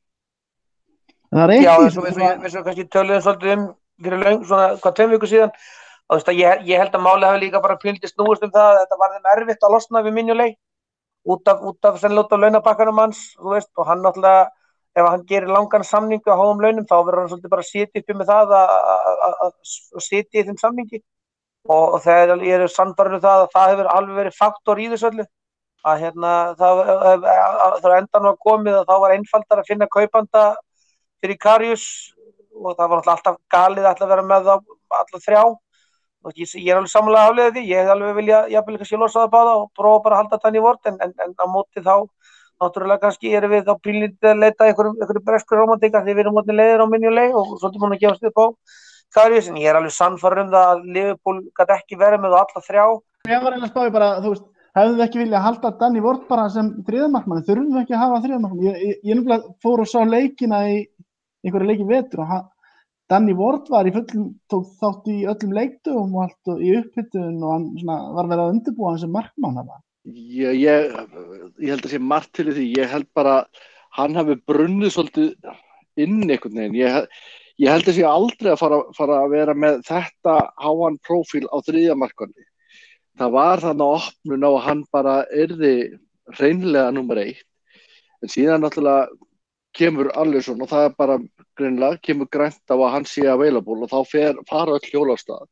Já, eins og við kannski töluðum svolítið fyrir löng, svona hvað 2 vikur síðan, og ég held að málið hafi líka bara píldið snúist það að þetta var þeim erfitt að losna við Minjolög út af sennilega launapakkanum hans, þú veist, og hann náttúrulega ef hann gerir langan samningu á háum launum þá verður hann svolítið bara að sitja uppi með það að sitja í þeim samningi og þegar ég er sannfærður það að það hefur alveg verið faktor í þessu öllu að þegar endan var komið þá var einfaldar að finna kaupanda fyrir Karius og það var alltaf galið að vera með þá alla 3 og ég er alveg sammála Hafliða því, ég hef alveg viljað jafnvel kannski losa það báða og prófa bara að halda þannig Ward en á móti þá náttúrulega kannski erum við þá pínlítið að leita einhverju breskur rómantíka því við erum mótni leiðir á Minjolög og svolítið múin að gefast upp á Karius en ég er alveg sannfærður það að Liverpool gat ekki verið með alla 3. Ég var eiginlega spáði bara, þú veist, hefðu við ekki viljað halda Danny Ward bara sem 3. markmann, þurfum við ekki að hafa 3. markmann. Ég nefnilega fór og sá leikina í einhverju leiki vetur og Danny Ward var tók þátt í öllum leikdögum og allt og í upphitun og hann svona, var verið að undirbúa hann sem markmann þarna. Ég held að sé margt til því. Ég held bara hann hafi brunnið svolítið inn einhvern veginn. Ég held að sé aldrei að fara að vera með þetta háan prófíl á 3. markmanni. Það var þarna opnun á að hann bara yrði hreinlega númer 1. En síðan náttúrulega kemur Alisson og það er bara greinilega kemur grænt á að hann sé available og þá fara öll hjól af stað.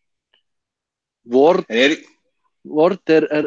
Ward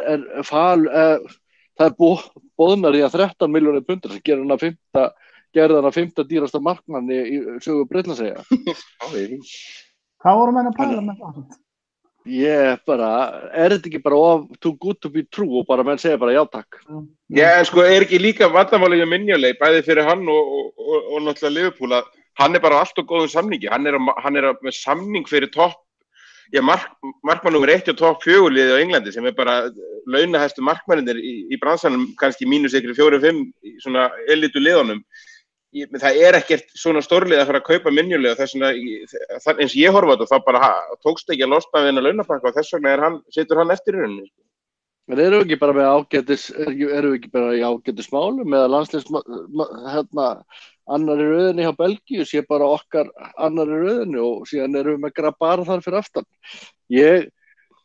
það er boðnar í að 13 milljónir pundar sem gerði hann að 5. dýrasta markmann í sögu Bretlandseyja. Hvað voru menn að pæla með það? Ég bara, er þetta ekki bara too good to be true og bara menn segja bara já takk. Já, en sko er ekki líka vandamálið hjá Minjolög, bæði fyrir hann og náttúrulega Liverpool að hann er bara allt og góðum samningi. Hann er með samning fyrir topp, markmann nummer 1 og topp 4 liðið á Englandi sem er bara launahæstu markmannir í bransanum, kannski mínus ykkur 4-5 í svona elitu liðunum. Það er ekkert svona stórlið að fara að kaupa Minjolög og þess vegna eins og ég horfa á þetta þá bara tókst ekki að losna við hennar launapakka og þess vegna situr hann eftir í rauninni. En erum við ekki bara í ágætis málum með landsliðs annarri röðinni hjá Belgíu sé bara okkar annarri röðinni og síðan erum við með Grabara þar fyrir aftan.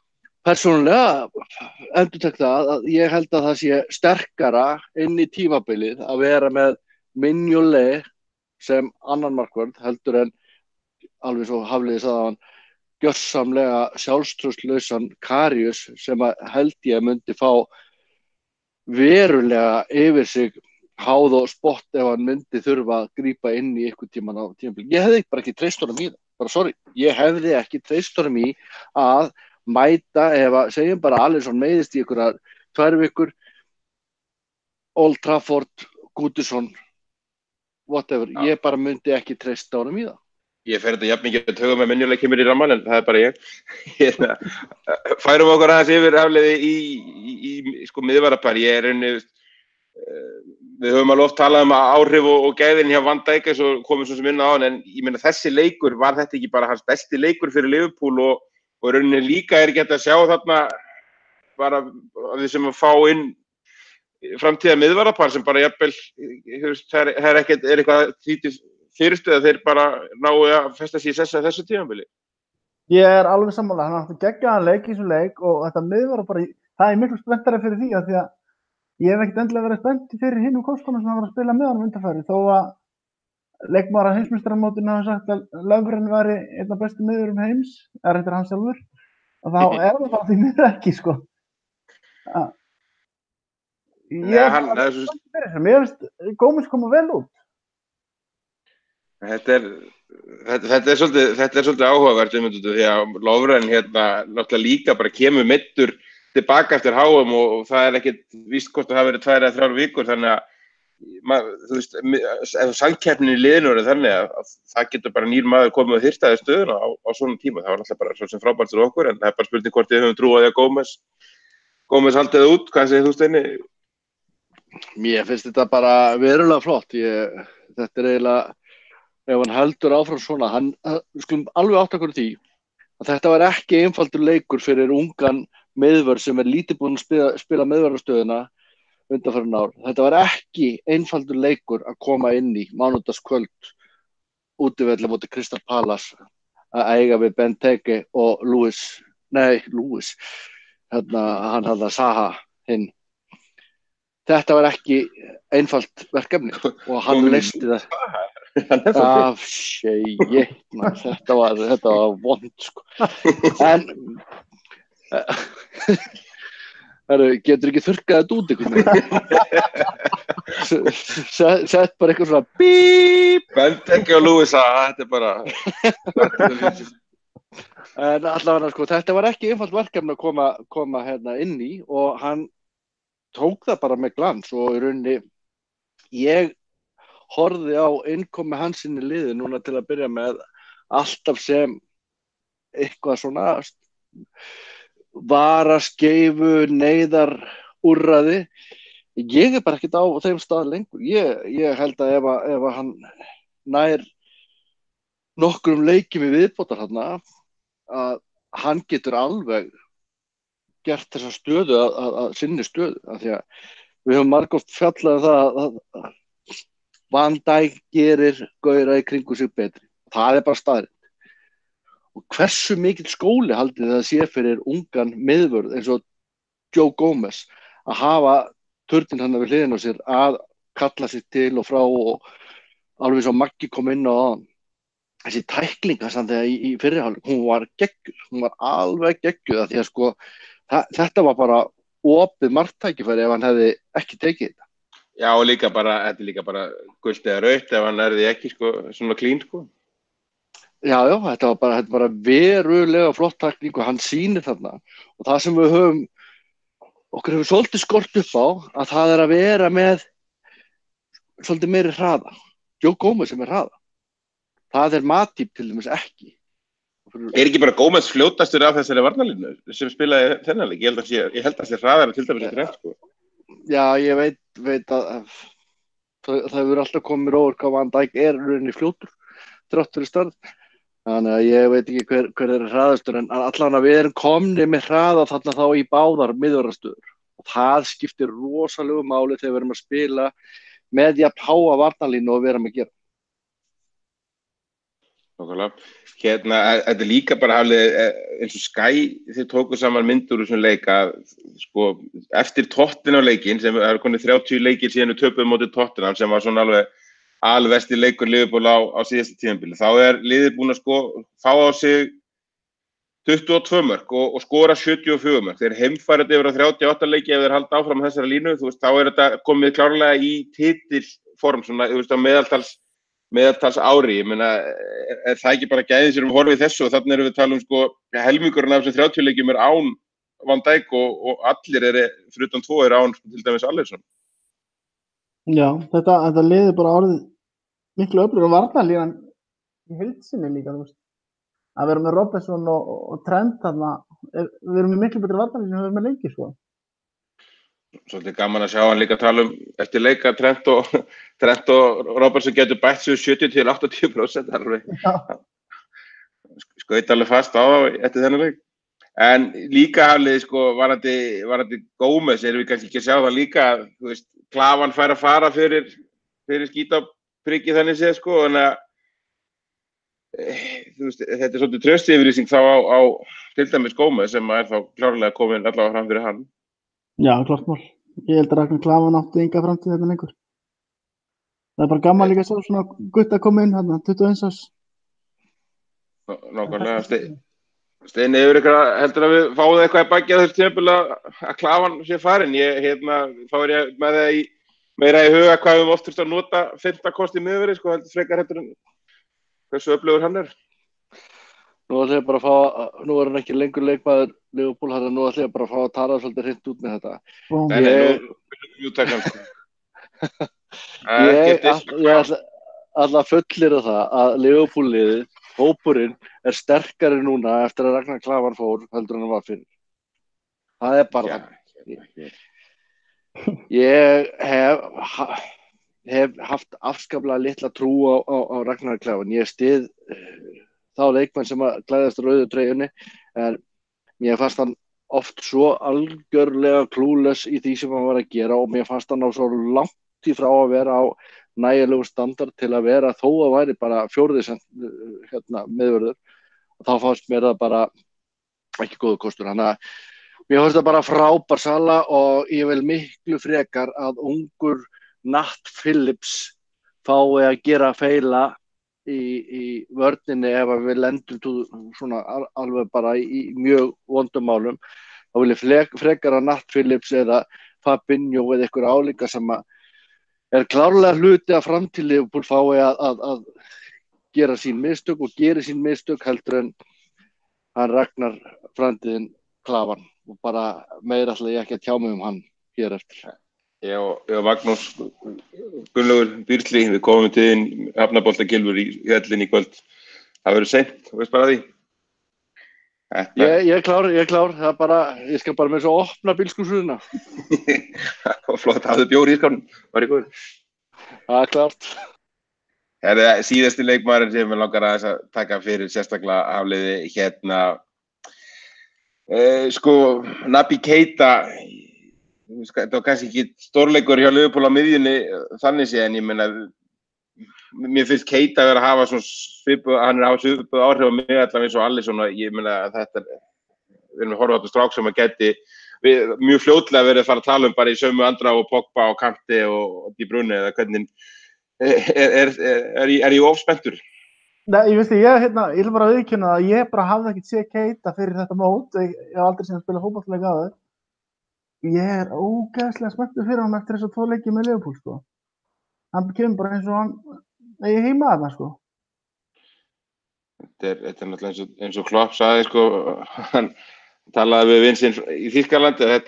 persónulega endurtek það að ég held að það sé sterkara inn í tímabilið að vera með Mignolet sem annan markvörð heldur en alveg svo Hafliði sagði hann gjörsamlega sjálfstraustslausan Karius sem að held ég myndi fá verulega yfir sig háð og spott ef hann myndi þurfa að grípa inn í einhvern tímann á tímabili. Ég hefði bara ekki treyst honum í það. Bara sorry. Ég hefði ekki treyst honum í að mæta ef að segjum bara Alisson meiðist í einhverjar 2 vikur Old Trafford, Goodison whatever. Ég bara myndi ekki treysta honum í það. Ég fer þetta jafn mikið að töga með Mignolet kemur í ramman en það er bara ég. Færum okkur aðeins yfir Hafliði í sko miðvarapar. Ég er rauninni við höfum alveg oft talað um áhrif og gæðin hjá Van Dijk eins og komum svo sem inn á hann en ég meina þessi leikur var þetta ekki bara hans besti leikur fyrir Liverpool og rauninni líka er ekki hægt að sjá þarna bara við sem að fá inn framtíða miðvarapar sem bara jafnvel það er eitthvað þýtið fyrirstöð að þeir bara náu að festa sig í þessu tímabili. Ég er alveg sammála, hann átti geggjaðan leik í þessu leik og þetta miðvarapar það er miklu spenntara fyrir því að ég hef ekkert endilega verið spennt fyrir hinum kostunum sem hann var að spila með honum undanfari þó að leikmaður á heimsmeistaramótinu hafi sagt að Lovren væri einn af bestu miðvurum heims, þetta er hann sjálfur og þá er það bara því miður ekki sko. Ég finnst Gómez koma vel út. Þetta er svolítið áhugavert því að Lovren náttúrulega líka bara kemur meiddur tilbaka eftir HM og það er ekkert víst hvort það hafi verið 2 eða 3 vikur þannig að þú veist, ef samkeppnin í liðinu er þannig að það getur bara nýr maður komið og hirtaði stöðuna á svona tíma, það var alltaf bara svo sem frábært fyrir okkur en það er bara spurning hvort við höfum trú á því að Gómez haldi það út, hvað segir þú Steini? Mér finnst þetta bara verulega flott, þetta er eiginlega, ef hann heldur áfram svona, við skulum alveg átta okkur því að þetta var ekki einfaldur leikur fyrir ungan miðvörð sem er lítið búinn að spila miðvörðarstöðuna undanfarin ár. Þetta var ekki einfaldur leikur að koma inn í mánudagskvöld útivelli móti Crystal Palace að eiga við Benteke og hann hafði Saha hinn. Þetta var ekki einfalt verkefni og hann leysti það. Þetta var vond sko. En getur ekki þurrkað þetta út einhvern veginn? Sett bara eitthvað svona bíp. Benteke og Lewis þetta er bara en allavega sko, þetta var ekki einfalt verkefni að koma hérna inn í og hann tók það bara með glans og í rauninni ég horfði á innkomi hans inn í liðið núna til að byrja með alltaf sem eitthvað svona varaskeifu, neyðarúrræði. Ég er bara ekkert á þeim stað lengur. Ég held að ef hann nær nokkrum leikjum í viðbótar þarna að hann getur alveg gert þessa stöðu að sinni stöðu af því að við höfum margoft fjallað það að Van Dijk gerir gauðra í kringu sig betri. Það er bara staðreynd. Og hversu mikill skóli haldið það sé fyrir ungan miðvörð eins og Joe Gómez að hafa turnin hann við hliðina á sér að kalla sig til og frá og alveg svo Maggi kom inn á hann. Þessi tæklinga samt þegar í fyrri hálfleik, hún var geggjuð, hún var alveg geggjuð af því að sko þetta var bara opið marktækifæri ef hann hefði ekki tekið þetta. Já og líka bara, þetta er líka bara gult eða rautt ef hann erði ekki sko svona clean sko. Já, þetta var bara verulega flott tækling og hann sýnir þarna og það sem okkur hefur svolítið skort upp á að það er að vera með svolítið meiri hraða. Joe Gómez sem er hraða. Það er Matip til dæmis ekki. Er ekki bara Gómez fljótastur af þessari varnarlínu sem spilaði þennan leik? Ég held að það hraðara til dæmis eftir sko. Já, ég veit að það hefur alltaf komið róður hvað Van Dijk er rauninni fljótur þrátt fyrir stærð. Þannig að ég veit ekki hver er hraðastur en allan að við erum komni með hraða þarna þá í báðar miðvarastöður. Og það skiptir rosalegu máli þegar við erum að spila með jafn háa varnarlínu og við erum að gera. Nákvæmlega. Þetta líka bara hafið eins og Sky, þið tóku saman mynd úr þessum leik að sko, eftir Tottenham-leikinn sem er konið 30 leikir síðan við töpuðum móti Tottenham sem var svona alveg versti leikur Liverpool á síðasta tímabili. Þá liðið búin að sko fá á sig 22 mörk og skora 74 mörk. Þeir heimfæra þetta yfir á 38 leiki ef þeir halda áfram þessari línu. Þú veist, þá þetta komið klárlega í titilform, svona, þú veist, á meðaltals ári. Ég meina, er það ekki bara gæðið sér horfið þessu og þannig erum við tala sko, helmingurinn af þessum 30 leikjum án Van Dijk og allir fyrir utan 2 án til dæmis Alisson. Já, þetta liði bara orðið miklu öflugur og varnarlínan í heild sinni líka, þú veist. Að vera með Robertson og Trent þarna, við erum með miklu betri varnarlínu en við erum með lengi, sko. Svolítið gaman að sjá hann líka tala eftir leik að Trent og Robertson getur bætt sig 70-80%, alveg. Skaut alveg fast á það eftir þennan leik. En líka hafliði, sko, varandi Gómez, erum við kannski ekki að sjá það líka, þú veist, Klavan fær að fara fyrir skítapriki þannig séð, sko, en að þú veist, þetta svolítið traustiyfirlýsing þá á til dæmis Gómez sem þá klárlega komin allavega fram fyrir hann. Já, klart mál. Ég held að Ragnar Klavan átti enga framtíð þetta lengur. Það bara gaman líka að sjá svona gutt að koma inn hérna, 21 árs. Nákvæmlega, Steini, heldur að við fáum eitthvað í baki að þessu tímabil að Klavan sé farin. Þá ég með það meira í huga hvað við oft þurfum að nota 5. kost í miðverði, sko, frekar en hversu öflugur hann Nú ætla ég bara að fá, nú hann ekki lengur leikmaður Liverpool, nú ætla ég bara að fá að tala svolítið hreint út með þetta. Ég ætla að fullyrða það að Liverpool-liðið, hópurinn, sterkari núna eftir að Ragnar Klavan fór heldur en hann var fyrir. Það bara það. Ég hef haft afskaplega litla trú á Ragnar Klavan. Ég styð þá leikmenn sem að klæðast rauðu treyjunni, en mér fannst hann oft svo algjörlega klúles í því sem hann var að gera og mér fannst hann á svo langt í frá að vera á nægilegu standard til að vera þó að væri bara 4. miðvörður og þá fannst mér það bara ekki góður kostur. Þannig að mér fannst það bara frábær sala og ég vil miklu frekar að ungur Nat Phillips fái að gera feila í vörninni ef við lendum svona alveg bara í mjög vondum málum. Þá vil ég frekar að Nat Phillips eða Fabinho eða einhver álíka sem er klárlega hluti af framtíð Liverpool fái að gera sín mistök og geri sín mistök heldur en hann Ragnar framtíðin Klavan og bara meira ætla ég ekki að tjá mig hann hér eftir. Ég og Magnús Gunnlaugur Byrli, við komum til þín Hafnaboltagilfur í hellin í kvöld. Það verður seint, þú veist bara því. Ég er klár. Það bara, ég skal bara með svo opna bílskúrshurðina. Flott, hafðu bjór í ískápnum, var ég góður. Það er klárt. Það síðasti leikmaðurinn sem ég langar að taka fyrir sérstaklega afleiði sko, Naby Keita. Þetta var kannski ekki stórleikur hjá Liverpool á miðjunni þannig séð, en ég meina mér finnst Keita vera að hafa svona hann að hafa svipuð áhrif á mig allavega eins og Alisson og ég meina að þetta við erum að horfa á þetta strák sem að geti mjög fljótlega verið að fara að tala bara í sömu Andra og Pogba og Kante og De Bruyne eða hvernig er ég ofspenntur? Nei, ég veist ég vil bara viðurkenna að ég bara hafði ekkert séð Keita fyrir þetta mót, ég hef aldrei séð að spila fótboltaleik á þau. Ég er ógeðslega spenntur fyrir hann eftir þessu 2 leiki með Liverpool, sko. Hann kemur bara eins og hann eigi heima þarna, sko. Þetta er náttúrulega eins og Klopp sagði, sko, hann talaði við vin sinn í Þýskalandi að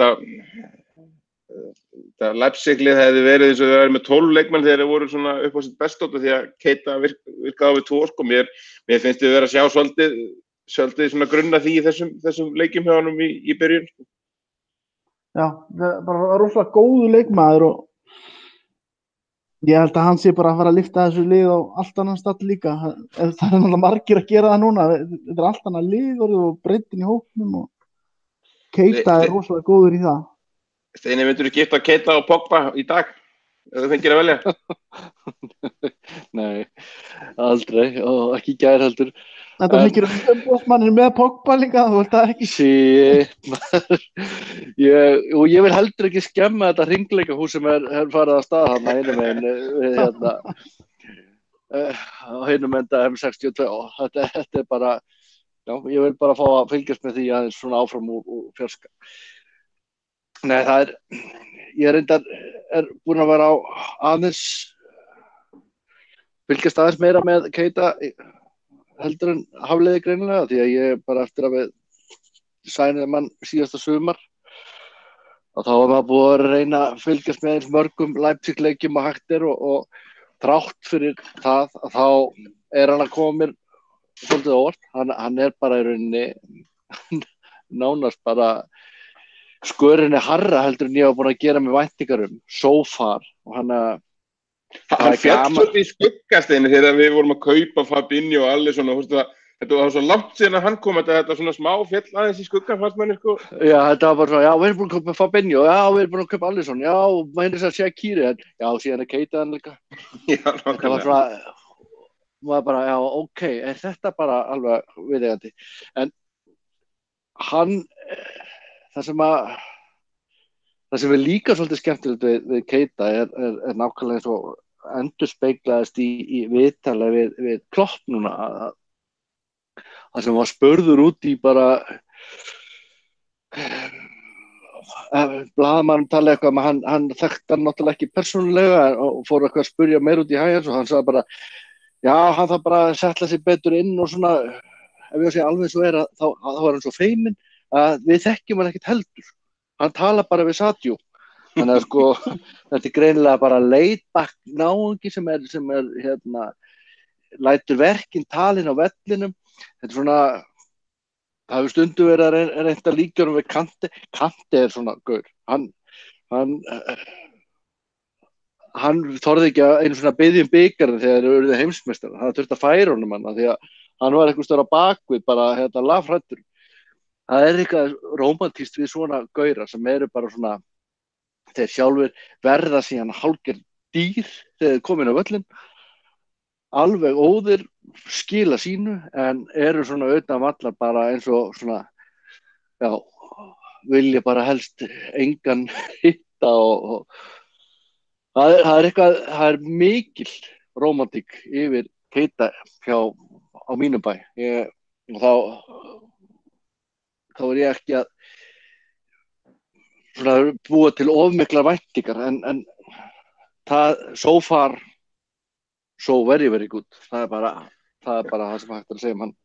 þetta Leipzig-lið hefði verið eins og þau verið með 12 leikmenn þegar þeir voru svona upp á sitt bestótt því að Keita virkaði á við 2, sko. Mér finnst við vera að sjá svolítið svona grunna því í þessum leikjum hjá honum í byrjun, sko. Já, það er bara rosalega góður leikmaður og ég held að hann sé bara að fara að lyfta þessu lið á allt annan stall líka. Það er náttúrulega margir að gera það núna. Þetta er allt annað lið og breytin í hópnum og Keita er rosalega góður í það. Steini, myndirðu skipta Keita og Pogba í dag? ef þú fengir að velja? Nei, aldrei og ekki í gær heldur. Þetta líkir umboðsmannir með Pogba líka, þú vilt það ekki. Shit, maður. Og ég vil heldur ekki skemma þetta hringleikahús sem er farið að stað hann hinum megin við hérna á hinum enda M62. Þetta er bara, já, ég vil bara fá að fylgjast með því aðeins svona áfram úr fjarska. Nei, ég er búinn að vera á aðeins fylgjast aðeins meira með Keita heldur en Hafliði greinilega, því að ég bara eftir að við sæniði mann síðasta sumar og þá var maður búið að reyna að fylgjast með eins mörgum Leipzig-leikjum og hægt er og þrátt fyrir það að þá er hann að koma mér svolítið óvart. Hann er bara í rauninni nánast bara skörinni harra heldur en ég var búin að gera mig væntingar so far og hann fjall svolítið í skuggasteinu þegar við vorum að kaupa Fabinho og allir svona, þetta var svo langt síðan að hann kom, þetta svona smá fjall aðeins í skuggan fannst manni sko. Já, þetta var bara svona, já, við erum búin að kaupa Fabinho, já, við erum búin að kaupa Alisson, já, maður henni að segja Kýri, já, síðan Keita hann líka. Já, þetta var svona, maður bara, já, ok, er þetta bara alveg viðeigandi. En hann, það sem er líka svolítið skemmtilegt við Keita er nákvæmlega eins og endurspeglaðist í viðtali við Klopp núna það sem var spurður út í bara blaðamann tala eitthvað með hann þekkti hann náttúrulega ekki persónulega og fór eitthvað að spurja meir út í hægans og hann sagði bara já, hann þarf bara að setla sig betur inn og svona, ef ég að segja alveg svo þá er hann svo feiminn að við þekkjum hann ekkert heldur. Hann tala bara við Sadio. Þannig að sko, þetta er greinilega bara laid back náungi sem er hérna, lætur verkin talin á vellinum. Þetta er svona, það hefur stundum verið að reynda líkjörnum við Kante. Kante er svona gaur. Hann þorði ekki að einu svona biðja bikarinn þegar þeir urðu heimsmeistarar. Það þurfti að færa honum hann því að hann var eitthvað stöður á bakvið bara hérna lafhræddur. Það er eitthvað rómantískt við svona gaurar sem eru bara svona, þeir sjálfur verða síðan hálfgerð dýr þegar þeir komin á völlin, alveg óðir, skila sínu en eru svona utan vallar bara eins og svona, já, vilja bara helst engan hitta og það er eitthvað, það er mikil rómantík yfir Keita á mínum bæ. Þá er ég ekki að svona búa til of miklar væntingar en það so far so very very good. Það er bara það sem hægt er að segja hann.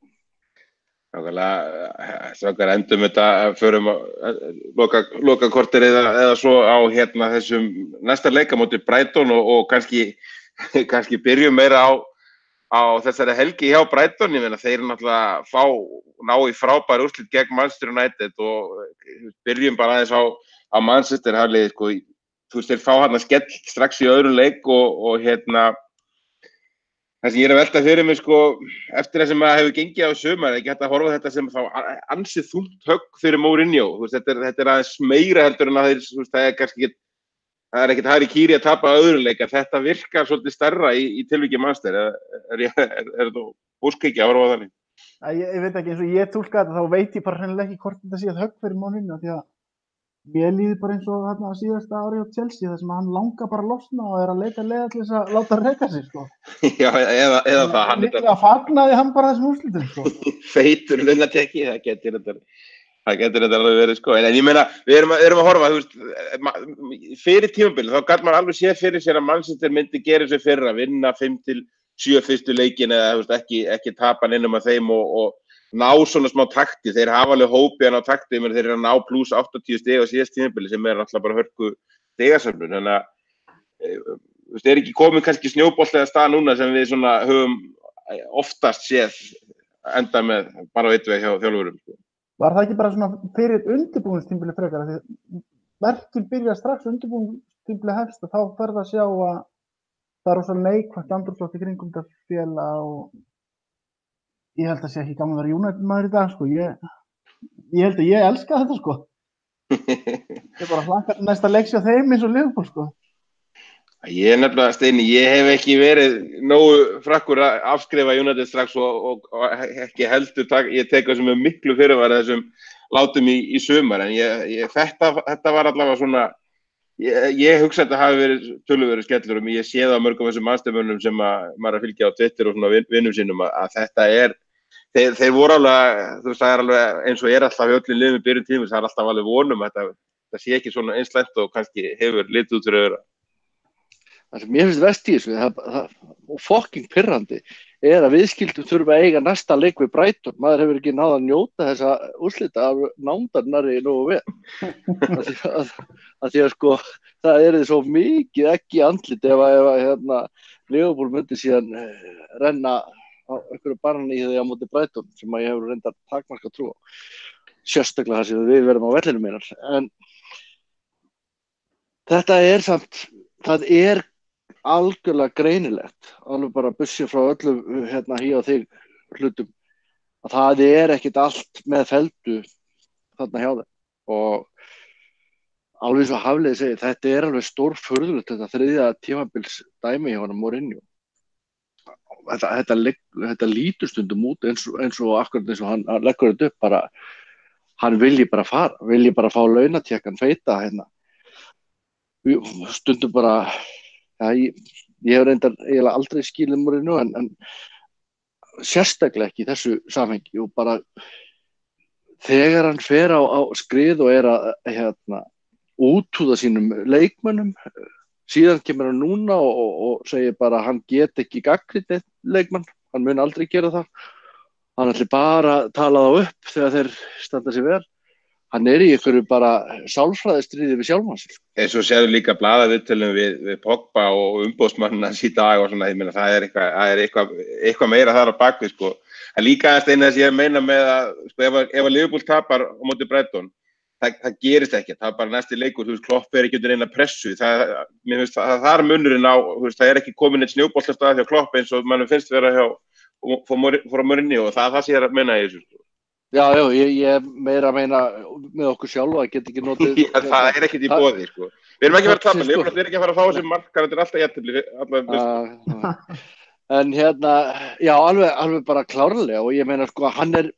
Nákvæmlega, strákar endum þetta, förum að loka korter eða svo á hérna þessum næsta leik á móti Brighton og kannski byrjum meira á þessari helgi hjá Brighton. Ég meina þeir náttúrulega ná í frábæri úrslit gegn Manchester United og byrjum bara aðeins á Manchester hafliði sko, þú veist þeir fá hann að skell strax í öðrum leik og hérna það sem ég er að velta fyrir mig sko eftir það sem að hefur gengið á sumar ekki hægt að horfa þetta sem þá ansið þungt högg fyrir Mourinho, þú veist þetta er aðeins meira heldur en að þeir, þú veist það er kannski ekki það er ekkert Harry Kiri að tapa öðrum leik en þetta virkar svolítið stærra í tilviki Manchester. Er þetta óskikki að horfa á þannig? Ég veit ekki, eins og ég túlka þetta þá veit ég bara hreinlega ekki hvort þetta sé að högg fyrir Mourinho því að mér líður bara eins og þarna síðasta ári á Chelsea þar sem hann langar bara að losna og er að leita leiða til þess að láta reka sig sko. Já, eða það hann líklega fagnaði hann bara þessum úrslitum sko. Feitur launatekki, það getur þetta alveg verið sko, en ég meina við erum að horfa, þú veist fyrir tímabilið, þá gat maður alveg séð fyrir sér að Manchester myndi gera sér fyrir að vinna 5-7 fyrstu leikin eða þú veist ekki tapa neinum af þeim og ná svona smá takti, þeir hafa alveg hópi að ná takti, þeir eru að ná pluss 80 stig á síðast tímabilið sem er alltaf bara hörku stigasöfnun, þannig að þú veist, ekki komin kannski snjóboltlega stað núna sem við svona höfum oftast séð enda með bara veitum hjá þjálfurum sko. Var það ekki bara svona fyrir undirbúningstímabilið frekar því verkin byrja strax undirbúningstímabilið hefst og þá fer það að sjá að það er svona neikvægt andrúmsloft í kringum þetta félag og ég held að sé ekki gaman að vera United maður í dag sko. Ég held að ég elska þetta sko. Ég bara hlakka til næsta leiks hjá þeim eins og Liverpool sko. Ég nefnilega, Steini, ég hef ekki verið nógu frakkur að afskrifa United strax og ekki heldur ég teka sem er miklu fyrirvara þessum látum í sumar, en þetta var allavega svona, ég hugsa að þetta hafi verið töluverður skellur og ég sé það á mörgum þessum aðstöðumönnum sem maður er að fylgja á Twitter og svona vinnum sínum að þetta þeir voru alveg, þú veist, það er alveg eins og alltaf í öllum liðum í byrjun tímans, það er alltaf alveg vonum að þetta sé ekki svona einslæmt og kannski hefur litið út fyrir öðra. Það sem ég finnst verst í þessu, og fucking pirrandi, er að viðskildum þurfa að eiga næsta leik við Brighton. Maður hefur ekki náð að njóta þessa úrslita af nándarnari nógu vel. Af því að sko, það er svo mikið ekki andlit ef Liverpool myndi síðan renna á einhverju barni í því á móti Brighton sem að ég hefur reyndar takmarka trú á. Sérstaklega það sem við verðum á vellinu meinar. En þetta er samt, það er algjörlega greinilegt, alveg bara bussi frá öllum hí á þig hlutum, að það er ekkert allt með feldu þarna hjá þeim og alveg svo Hafliði segir, þetta er alveg stórfurðulegt þetta þriðja tímabils dæmi hjá honum Mourinho. Þetta lítur stundum út eins og akkurat eins og hann leggur þetta upp bara, hann vilji bara fara, vilji bara fá launatekkan feita stundum bara ég hef reyndar eiginlega aldrei skilið Mourinho en sérstaklega ekki í þessu samhengi og bara þegar hann fer á skrið og er að úthúða sínum leikmönnum, síðan kemur hann núna og segir bara að hann get ekki gagnrýnt einn leikmann, hann mun aldrei gera það, hann ætli bara að tala þá upp þegar þeir standa sig vel. Hann er í einhverju bara sálfræðistríði við sjálfan sig. Eins og sérðu líka blaðaviðtölum við Pogba og umboðsmanninn hans í dag og svona, ég meina það er eitthvað meira þar á bakvið sko. En líka aðeins eina þess ég meina með að sko, ef að Liverpool tapar á móti Brighton, það gerist ekki, það er bara næsti leikur, þú veist, Klopp er ekki undir eina pressu, mér finnst það er munurinn á, þú veist, það er ekki komin eitt snjóboltastað hjá Klopp eins og mann finnst vera hjá Mourinho og það sé að meina í þessu sko. Já, ég meira að meina með okkur sjálfa að geta ekki notið. Já, það er ekkert í boði, sko. Við erum ekki að vera að tapa, við erum ekki að fara að fá þessi markar, þetta er alltaf jafntefli. En já, alveg bara klárlega og ég meina sko, hann er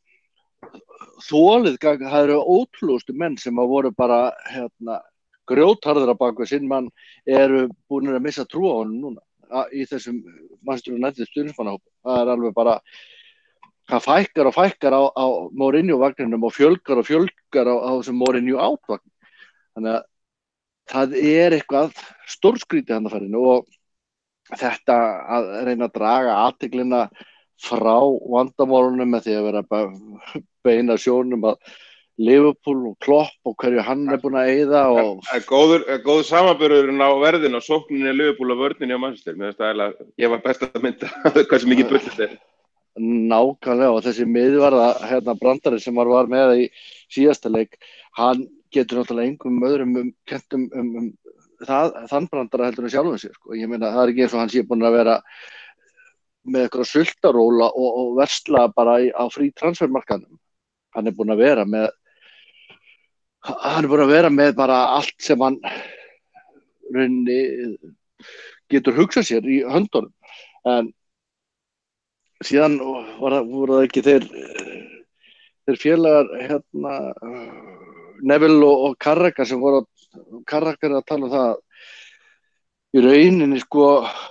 þolið, það eru ótrúlegustu menn sem að voru bara, grjótharður á bakvið sinn mann eru búin að missa trú á honum núna í þessum Manchester United stuðningsmannahópi. Það er alveg bara það fækkar á Mourinho-vagninum og fjölgar á þessum Mourinho-átvagn. Þannig að það er eitthvað stórskrítið hann að ferðinu og þetta að reyna að draga athyglina frá vandamálunum með því að vera beina sjónum að Liverpool og Klopp og hverju hann er búin að eyða og góður samanburðurinn á verðinu og sókninni Liverpool og vörninni á Manchester. Mér finnst það ég var best að mynda hversu mikið bull þetta er. Nákvæmlega og þessi miðvarða brandari sem var með í síðasta leik, hann getur náttúrulega engum öðrum kennt þann brandara heldur en sjálfum sér sko. Ég meina það er ekki eins og hann sé búin að vera með eitthvað sultaróla og versla bara á frí transfermarkaðnum. Hann er búin að vera með bara allt sem hann rauninni getur hugsað sér í höndunum en síðan voru það ekki þeir félagar Neville og Carragher sem voru Carragher að tala um það í rauninni sko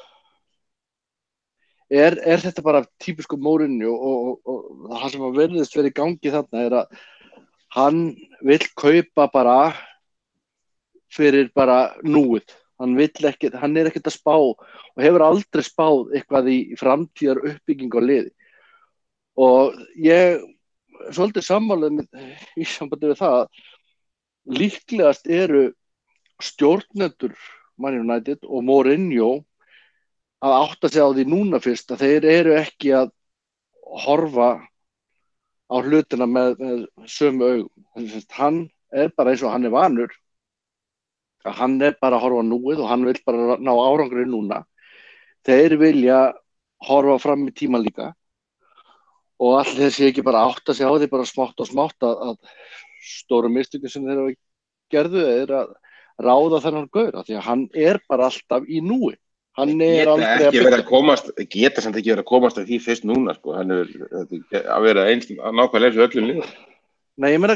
er þetta bara típisku Mourinho og það sem að verðist verið í gangi þarna er að hann vill kaupa bara fyrir bara núið. Hann er ekkert að spá og hefur aldrei spáð eitthvað í framtíðar uppbygging á liði. Og ég svolítið sammálið í sambandi við það að líklegast eru stjórnendur Man United og Mourinho að átta sig á því núna fyrst að þeir eru ekki að horfa á hlutina með sömu augum. Hann er bara eins og hann er vanur. Hann er bara að horfa núið og hann vil bara ná árangri núna. Þeir vilja horfa fram í tíma líka og allir þessi ekki bara átta sig á því bara smátt og smátt að stóru mistökin sem þeir hafa gerðu er að ráða þennan gaur af því að hann bara alltaf í núi. Hann aldrei ekki verið að komast, geta samt ekki verið að komast að því fyrst núna, sko. Hann að vera nákvæmlega eins og öllum liðum. Nei, ég meina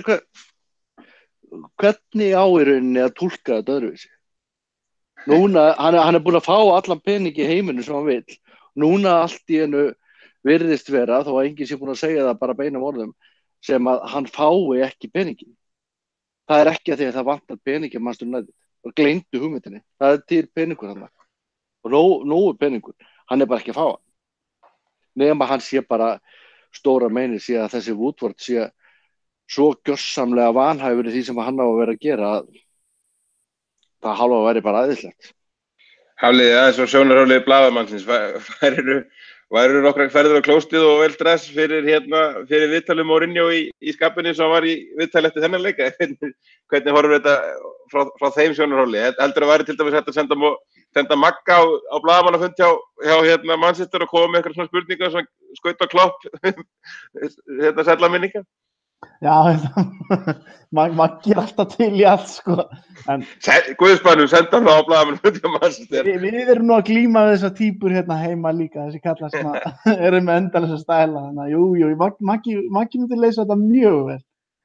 hvernig á í rauninni að túlka þetta öðruvísi? Núna, hann búinn að fá allan pening í heiminu sem hann vill. Núna allt í einu virðist vera, þó að enginn sé búinn að segja það bara beinum orðum, sem að hann fái ekki peningin. Það ekki að því að það vantar peningin Manchester United. Og gleymdu hugmyndinni. Það til peningur hann. Og nógu peningur. Hann bara ekki að fá hann. Nema hann sé bara stóra meinir sé að þessi Woodward sé svo gjörsamlega vanhæfur í því sem hann á að vera að gera að það hálfa að væri bara æðislegt. Hafliði, aðeins og sjónarhafliði blaðamannsins, væru nokkrar ferður á klóstið og vel dress fyrir viðtalið Mourinho í skapinu sem var í viðtali eftir þennan leika? Hvernig horfur þetta frá þeim sjónarhafliði? Heldur að væri til dæmis hægt að senda Magga á blaðamannafund hjá Manchester og koma með eitthvað svona spurningar sem skaut á Klopp, sælla minninga? Já, Maggi alltaf til í allt, sko. Guðspannum, senda hann á blaðamannafund hjá Manchester. Við erum nú að glíma við þessar týpur hérna heima líka, þessi kallar sem eru með endalisa stæla. Þannig að Maggi myndi leysa þetta mjög vel.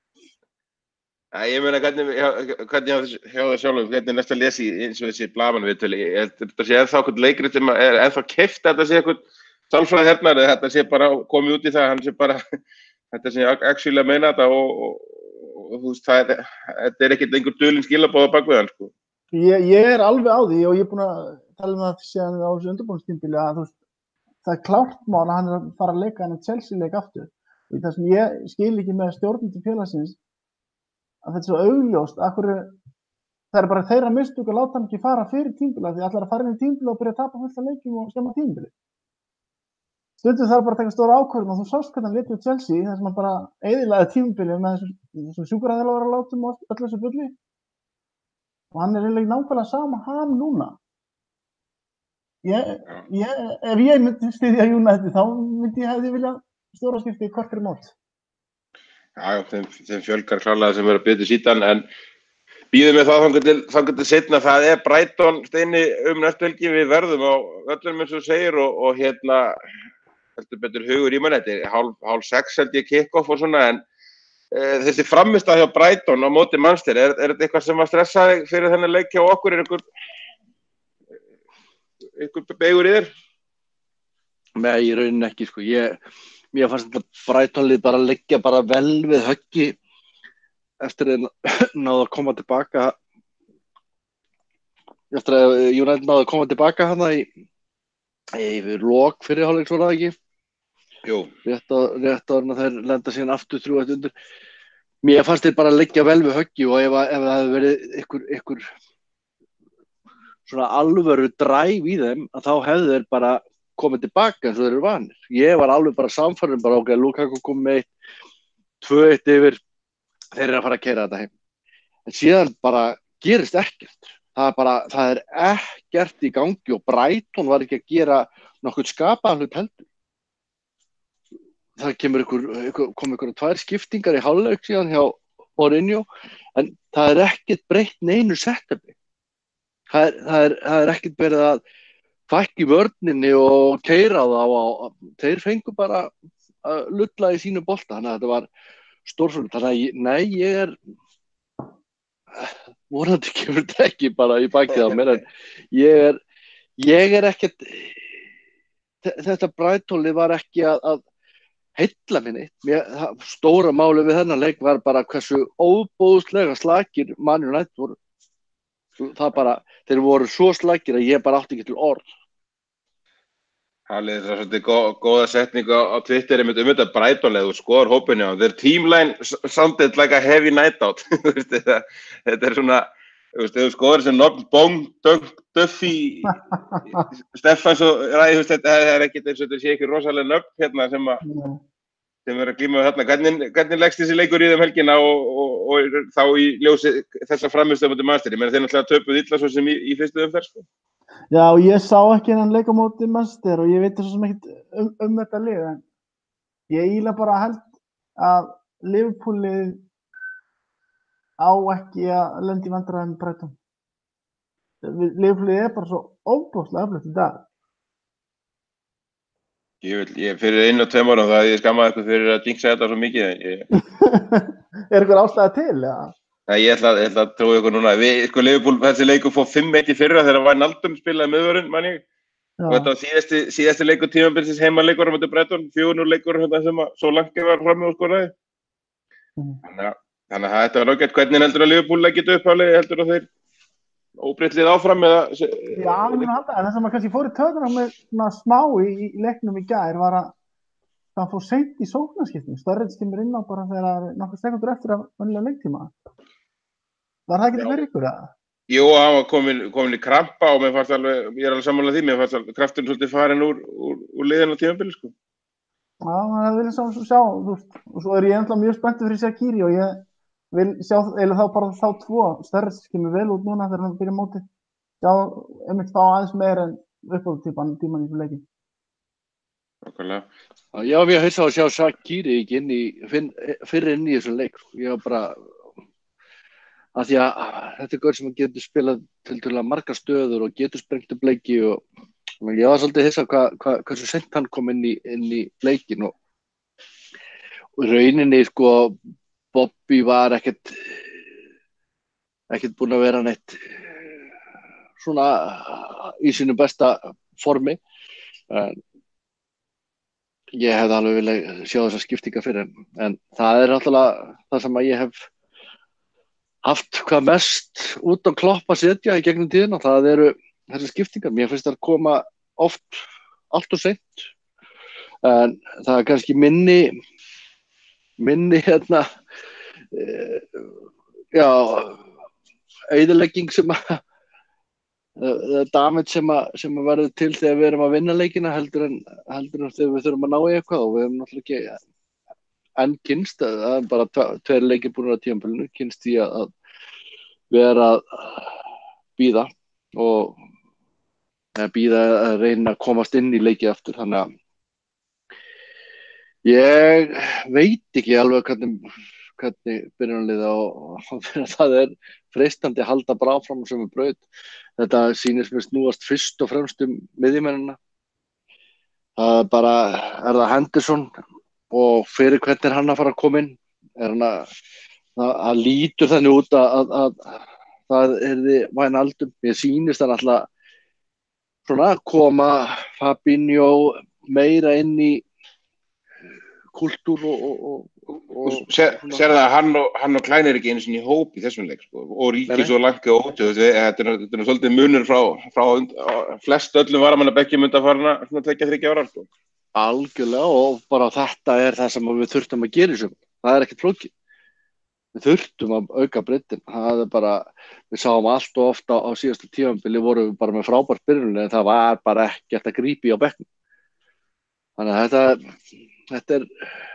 Ég meina, hvernig hjá það sjálfum, hvernig næst að lesa eins og þessi blaðamannviðtölu. Þetta sé ennþá eitthvað leikrið sem er ennþá keypt, þetta sé eitthvað sálfræði hernar, þetta sé bara komið út í það, hann sé bara, þetta sé actually að meina þetta og þú veist, þetta ekkert einhver dulin skilaboð á bak við hann, sko. Ég alveg á því og ég búinn að tala um það síðan á þessu undirbúningstímabili að þú veist, það klárt mál að hann að fara að leika hann Chelsea-leik aftur. Og það sem ég skil ekki með stjórnendur félagsins að þetta er svo augljóst, það bara þeirra mistök að láta hann ekki fara fyrir tímabili því allar að fara inn í tímabili og byrja að tapa fullt af leikjum og skemma tímabili. Stundum þarf bara að taka stóra ákvörðun og þú sást hvernig hann léti við Chelsea þar sem hann bara eyðilagði tímabilið með þessum sjúkraþjálfaralátum og öllu þessu bulli. Og hann eiginlega nákvæmlega sama hann núna. Ef ég myndi styðja United þá hefði viljað stjóraskipti í korteri mót. Já, þeim fjölgar klárlega sem eru að byrja síðan en býðum við þangað til seinna, það Brighton Steini næstu helgi, við verðum á öllum eins og segir og heldur betur hugur í mann, þetta hálf 6 held ég kick-off og svona en þessi frammistaða hjá Brighton á móti Manchester, er þetta eitthvað sem að stressa þig fyrir þennan leik hjá okkur, einhver beigur í þér? Nei, í rauninni ekki, sko, mér fannst þetta Brighton-lið bara leggja bara vel við höggi eftir að náðu að koma tilbaka eftir að United náðu að koma tilbaka hana yfir lok fyrir hálfleiks var það ekki? Jú. Rétt áður en þeir lenda síðan aftur 3-1 undir. Mér fannst þeir bara leggja vel við höggi og ef það hefði verið ykkur svona alvöru dræf í þeim að þá hefðu þeir bara komið tilbaka eins og þeir eru vanir. Ég var alveg bara samfærður bara ok, Lukaku kom með 2-1 yfir, þeir eru að fara að keyra þetta heim. En síðan bara gerist ekkert. Það er ekkert í gangi og Brighton var ekki að gera nokkuð skapaðan hlut heldur. Það kom ykkur 2 skiptingar í hálfleik síðan hjá Mourinho en það er ekkert breytt neinu setupi. Það er ekkert verið að fækka í vörninni og keyra þá þeir fengu bara að lulla í sínu bolta þannig að þetta var stórfullt. Þannig að nei, ég vonandi kemur þetta ekki bara í bakið á mér en ég ekkert þetta Brighton-lið var ekki að heilla minni. Stóra máli við þennan leik var bara hversu óbóðslega slakir Man United voru. Þeir voru svo slakir að ég bara átti ekki til orð. Það er svolítið góða setning á Twitter þetta Brighton-leið og skoðar hópinu á. Their team line sounded like a heavy night out. Þetta svona, ef þú skoðar sem nafn Bong, Dunk, Duffy, Steffans og Ræði, þetta ekkert eins og þetta sé ekki rosalega nöfn hérna sem er að glíma við þarna. Hvernig leggst þessi leikur í þeim helgina og þá í ljósi þessa frammistöðu móti Manchester? Ég meina þeir náttúrulega töpuðu illa svo sem í fyrstu umferð, sko. Já, ég sá ekki hennan leik á móti Manchester og ég veit svo sem ekkert þetta lið en ég eiginlega bara held að Liverpool-lið á ekki að lenda í vandræðum Brighton. Liverpool bara svo óbúslega öflugt í dag. Ég fyrir 1 og 2 árum það ég skammaði eitthvað fyrir að jinxa þetta svo mikið. Er eitthvað ástæða til, eða? Ég ætla að trúa ykkur núna. Við, sko, Liverpool, þessi leikur fór 5-1 í fyrra þegar Wijnaldum spilaði miðvörðinn, man ég. Og þetta var síðasti leikur tímabilsins heimaleikur á móti Brighton, 4-0 leikur sem að Solanke var frammi og skoraði. Þannig að þetta var ágætt. Hvernig heldur að Liverpool leggja upp álega? Heldur að þeir óbreytlið áfram eða? Já, það sem að kannski fór í töðuna með smá í leiknum í gær var að það fór seint í sóknarskiptum. Sturridge kemur inn á bara þegar nokkur sekundur eftir að venjulega leiktíma. Var það ekki fyrir ykkur eða? Jú, hann var komin í krampa og mér fannst alveg, ég alveg sammála því, mér fannst alveg krafturinn svolítið farin úr liðinu á tímabili, sko. Já, það vil ég sjá, þú veist, og svo ég ennþá mjög spenntur fyrir Shaqiri og ég vil sjá, eða þá bara þá 2, Sturridge kemur vel út núna þegar hann byrja mótið. Já, einmitt fá aðeins meir en uppáðtíman í leikin. Nákvæmlega. Ég var mjög hissa á að sjá Shaqiri ekki fyrr inn í þessum leik. Ég var bara, af því að þetta gaur sem getur spilað tiltölulega margar stöður og getur sprengt upp leiki og ég var svolítið hissa hversu seint hann kom inn í leikin og rauninni, sko, Bobby var ekkert búinn að vera neitt svona í sínu besta formi. Ég hefði alveg viljað sjá þessar skiptingar fyrir en það er náttúrulega það sem að ég hef haft hvað mest út á Klopp að setja í gegnum tíðina. Það eru þessar skiptingar. Mér finnst það að koma oft allt og seint en það er kannski minni eyðilegging sem að damage sem að verður til þegar við erum að vinna leikina heldur en þegar við þurfum að ná í eitthvað og við hefum náttúrulega ekki enn kynst, það er bara 2 leikir búin á tímabilinu, kynst því að vera að bíða og bíða að reyna að komast inn í leiki aftur, þannig að ég veit ekki alveg hvernig byrjunarliða og það er freistandi að halda bara áfram sem er braut. Þetta sýnist mér snúast fyrst og fremst miðjumennina. Það er það Henderson og fyrir hvernig er hann að fara að koma inn? Er hann að lítur þannig út að það yrði Wijnaldum. Mér sýnist það náttúrulega svona koma Fabinho meira inn í kultúr og sér það að hann og Klein er ekki einu sinni í hóp í þessum leik, sko, og Ríkis og Lanke og Óttu, þetta er svolítið munur frá flest öllum varamannabekkjum undanfarna 2-3 ára, sko. Algjörlega, og bara þetta er það sem við þurftum að gera í sumar. Það er ekkert flókið. Við þurftum að auka breiddina. Það er bara, við sáum allt og ofta á síðasta tímabili vorum við bara með frábært byrjun en það var bara ekkert að grípa í á bekknum. Þannig að þetta er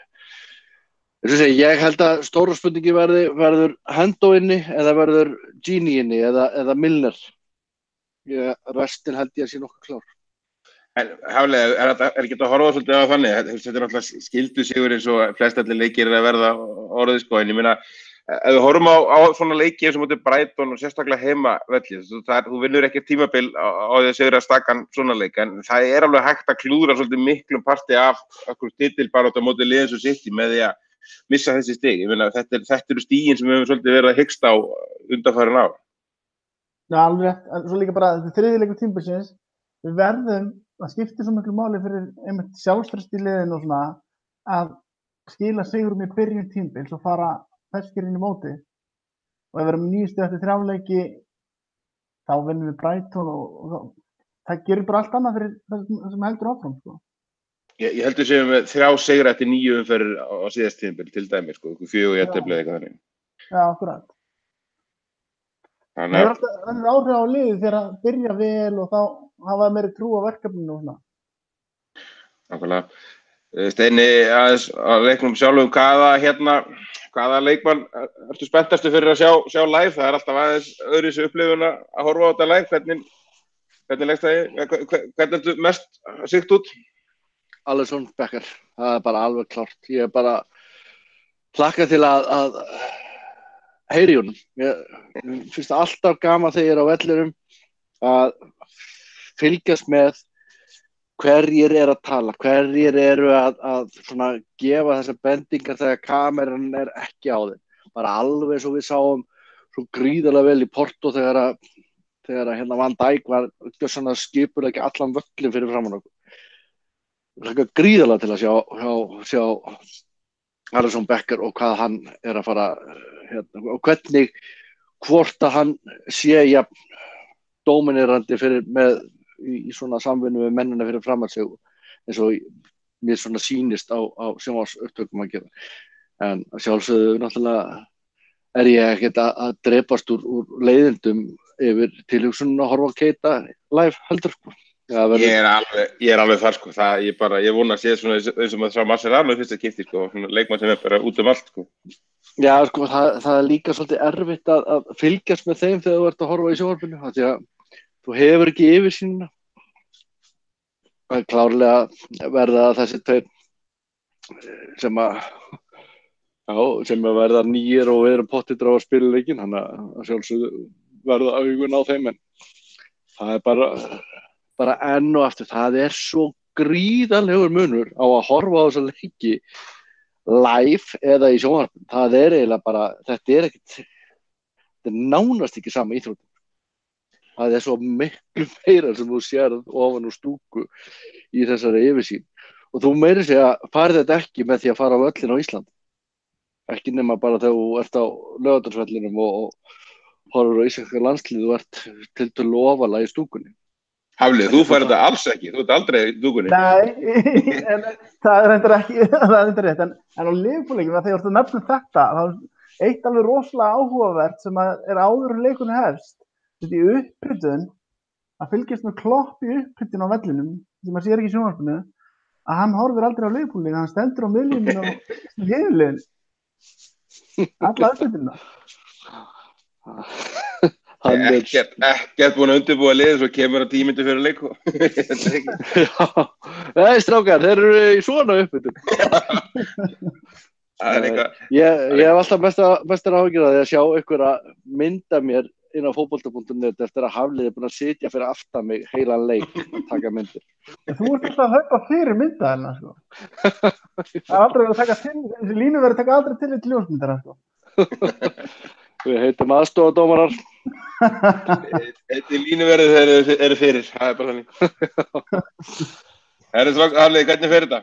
ég held að stóra spurningi verður Hendo inni eða verður Gini inni eða Milner. Restin held ég að sé nokkuð klár. En Hafleið, er ekki að horfa svolítið á þannig? Þetta er náttúrulega skildu sigur eins og flest allir leikir að verða orðið, sko, en ég meina, ef við horfum á svona leiki eins og móti Brighton og sérstaklega heimavelli, þú vinnur ekki tímabil á því að sigra stakkan svona leik, en það er alveg hægt að klúðra svolítið miklum parti af okkur titilbaráttu á móti liðins og City með því að missa þessi stig. Ég meina, þetta eru stigin sem við höfum svolítið verið að hiksta á undanfarin ár. Já, alveg rétt. En svo líka bara þetta 3. leikur tímabilsins, við verðum að skipta svo miklu máli fyrir einmitt sjálfstraust í liðinu og svona að skila sigurum í byrjun tímabils og fara ferskir inn í móti. Og ef við erum 9 stig eftir 3 leiki þá vinnum við Brighton og það gerir bara allt annað fyrir það sem heldur áfram, sko. Ég heldur séum við 3 sigra eftir 9 umferðir á síðast tímabil til dæmis, sko, 4 jafntefli eða eitthvað þannig. Já, akkurat. Það er alltaf áhrif á liðið þegar að byrja vel og þá hafa meiri trú á verkefninu og svona. Nákvæmlega. Steini, aðeins að leiknum sjálfum, hvaða leikmann ertu spenntastu fyrir að sjá live? Það er alltaf aðeins öðruvísi upplifun að horfa á þetta live. Hvernig leikst það í? Hvernig ertu mest siglt út? Alisson Becker. Það er bara alveg klárt. Ég er bara hlakka til að heyri honum. Mér finnst það alltaf gaman þegar ég er á vellinum að fylgjast með hverjir að tala, hverjir eru að svona gefa þessar bendingar þegar kameran ekki á þeim. Bara alveg svo við sáum svo gríðarlega vel í Porto þegar hérna Van Dijk var svona skipuleggi allan völlin fyrir framan okkur. Það er gríðarlega til að sjá Alisson Becker og hvað hann að fara hérna, og hvernig hvort að hann sé jafn dóminerandi í svona samvinnu við mennina fyrir framan sig eins og mér svona sýnist á sjónvarpsupptökum að gera. En sjálfsögðu náttúrulega ég ekkert að drepast úr leiðindum yfir tilhugsunum að horfa á Keita live heldur. Ég alveg þar sko. Ég vona að sé svona eins og maður sá Mascherano í fyrsta skipti sko, svona leikmann sem bara út allt sko. Já, sko, það líka svolítið erfitt að fylgjast með þeim þegar þú ert að horfa í sjónvarpinu, því að þú hefur ekki yfirsýnina. Það er klárlega verða þessi tveir sem að verða nýir og við erum pottþéttir á að spila leikinn, þannig að sjálfsögðu verða augun á þeim, en það er bara enn og aftur, það er svo gríðarlegur munur á að horfa á þessa leiki live eða í sjónvarpinu. Það er eiginlega bara, þetta er nánast ekki sama íþróttin. Það er svo miklu meira sem þú sérð ofan úr stúku í þessari yfirsýn. Og þú meiri segja, farið þetta ekki með því að fara á völlin á Íslandi. Ekki nema bara þegar þú ert á Laugardalsvellinum og horfir á íslenska landslið, þú ert tiltölulega ofarlega í stúkunni. Haflið, þú færð þetta alls ekki, þú ert aldrei í stúkunni. Nei, en það er reyndar ekki, það er reyndar rétt, en á Liverpool-leikjum, þegar þú nefnir þetta, þá er eitt alveg rosalega áhugavert sem er áður en leikunni hefst. Þetta í upphitun, að fylgjast með Klopp í upphitun á vellinum, sem maður sér ekki í sjónvarpinu, að hann horfir aldrei á Liverpool-leikjum, hann stendur á miðlínunni og hinliðin. Alla upphitunina. Ekkert búin að undirbúa liðið, svo kemur að 10 mínútur fyrir leiku. Nei, strákar, þeir eru í svona upphitun. Ég hef alltaf mestar áhyggjur af því að sjá ykkur að mynda mér inn á fótbolta.net eftir að Hafliði búin að sitja fyrir aftan mig heilan leik og taka myndir. Þú ert alltaf að hlaupa fyrir myndaðina, sko. Það er aldrei verið að taka til, þessi línu verið að taka aldrei til ljósmyndara, sko. Við heitum aðstofadómarar. Þetta línuverðið eru fyrir, það er bara þannig. Hafliði, hvernig fer þetta?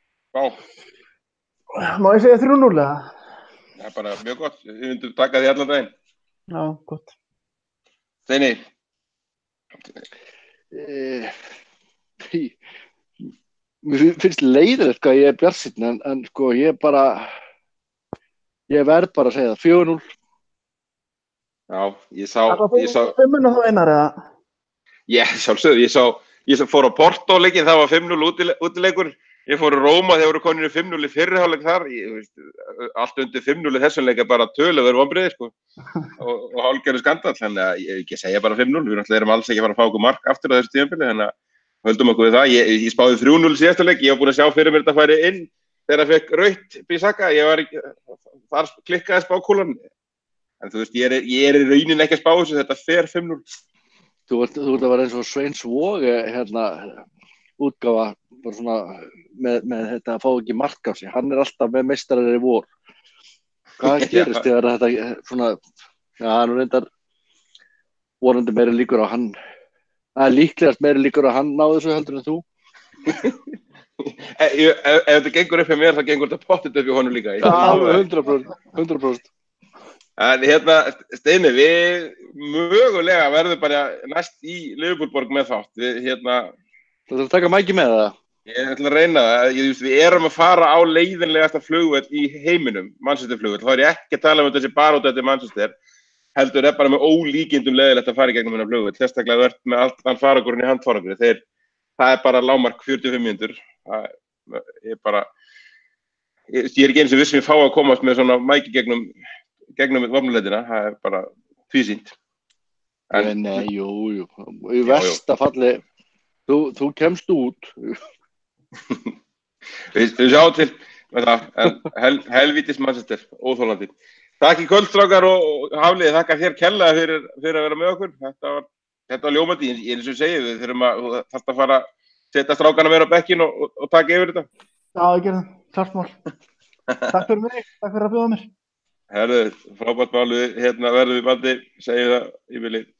Má ég segja 3-0 eða? Það er bara mjög gott, við myndum taka því allan daginn. Já, gott. Steini? Mér finnst leiðilegt hvað ég bjartsýnn, en sko ég verð bara að segja það, 4-0. Já, ég sá... 5-0 þá einar eða? Sjálfsögðu, ég fór á Porto-leikinn, það var 5-0 útileikur. Ég fór í Róma þegar voru konir 5-0 í fyrri hálfleik þar. Allt undir 5-0 í þessum leik er bara töluverð vonbrigði, sko. Og hálfgerður skandall, þannig að ég ekki segja bara 5-0. Við náttúrulega erum alls ekki að fara að fá okkur mark aftur á þessu tímabili, þannig að höldum okkur við það. Ég spáði 3-0 síðasta leik, ég var búin að sjá fyrir mér þetta færi inn þegar það fekk rautt Bissaka. Þar klikkaði spákúlan. En þú veist, ég er í rauninni ekki að spá þessu, þetta fer 5-0. Þú ert að vera eins og Sveins Voge, útgáfa, bara svona með þetta að fá ekki mark á sig. Hann er alltaf með meistarar í vor. Hvað gerist þegar þetta svona, hann reyndar vonandi meiri líkur á hann, líklegast meiri líkur á hann náðu þessu heldur en þú. Ef þetta gengur upp hjá mér, þá gengur þetta pottet upp hjá honum líka. Já, 100%. En Steini, við mögulega verðum bara næst í Liverpoolborg með þátt. Þú þarf að taka mæki með það? Ég ætla að reyna það. Við erum að fara á leiðinlegasta flugvöll í heiminum, Manchester flugvöll. Þá er ég ekki að tala um þessi barótt eftir Manchester. Heldur bara með ólíkindum leiðilegt að fara í gegnum þennan flugvöll. Sérstaklega verð með allt þann farangurinn í handfarangurinn. Það er bara lágmark 45 mínútur. Ég er ekki eins og viss sem ég fá að komast með svona mæki gegnum vopnuleitina. Það er bara tvísýnt. Nei, jú. Í versta falli... Þú kemst út. Við sjáum til með það, en helvítis Manchester, óþolandi. Takk í kvöld, strákar og Hafliði, þakka þér kærlega fyrir að vera með okkur. Þetta var þetta var ljómandi, ég eins og segi, við þurfum að fara að setja strákana meira á bekkin og taka yfir þetta. Já, ég gerði það, klart mál. Takk fyrir mig, takk fyrir að bjóða mér. Herðu, frábært mál, verðum við bandi, segjum það í bili.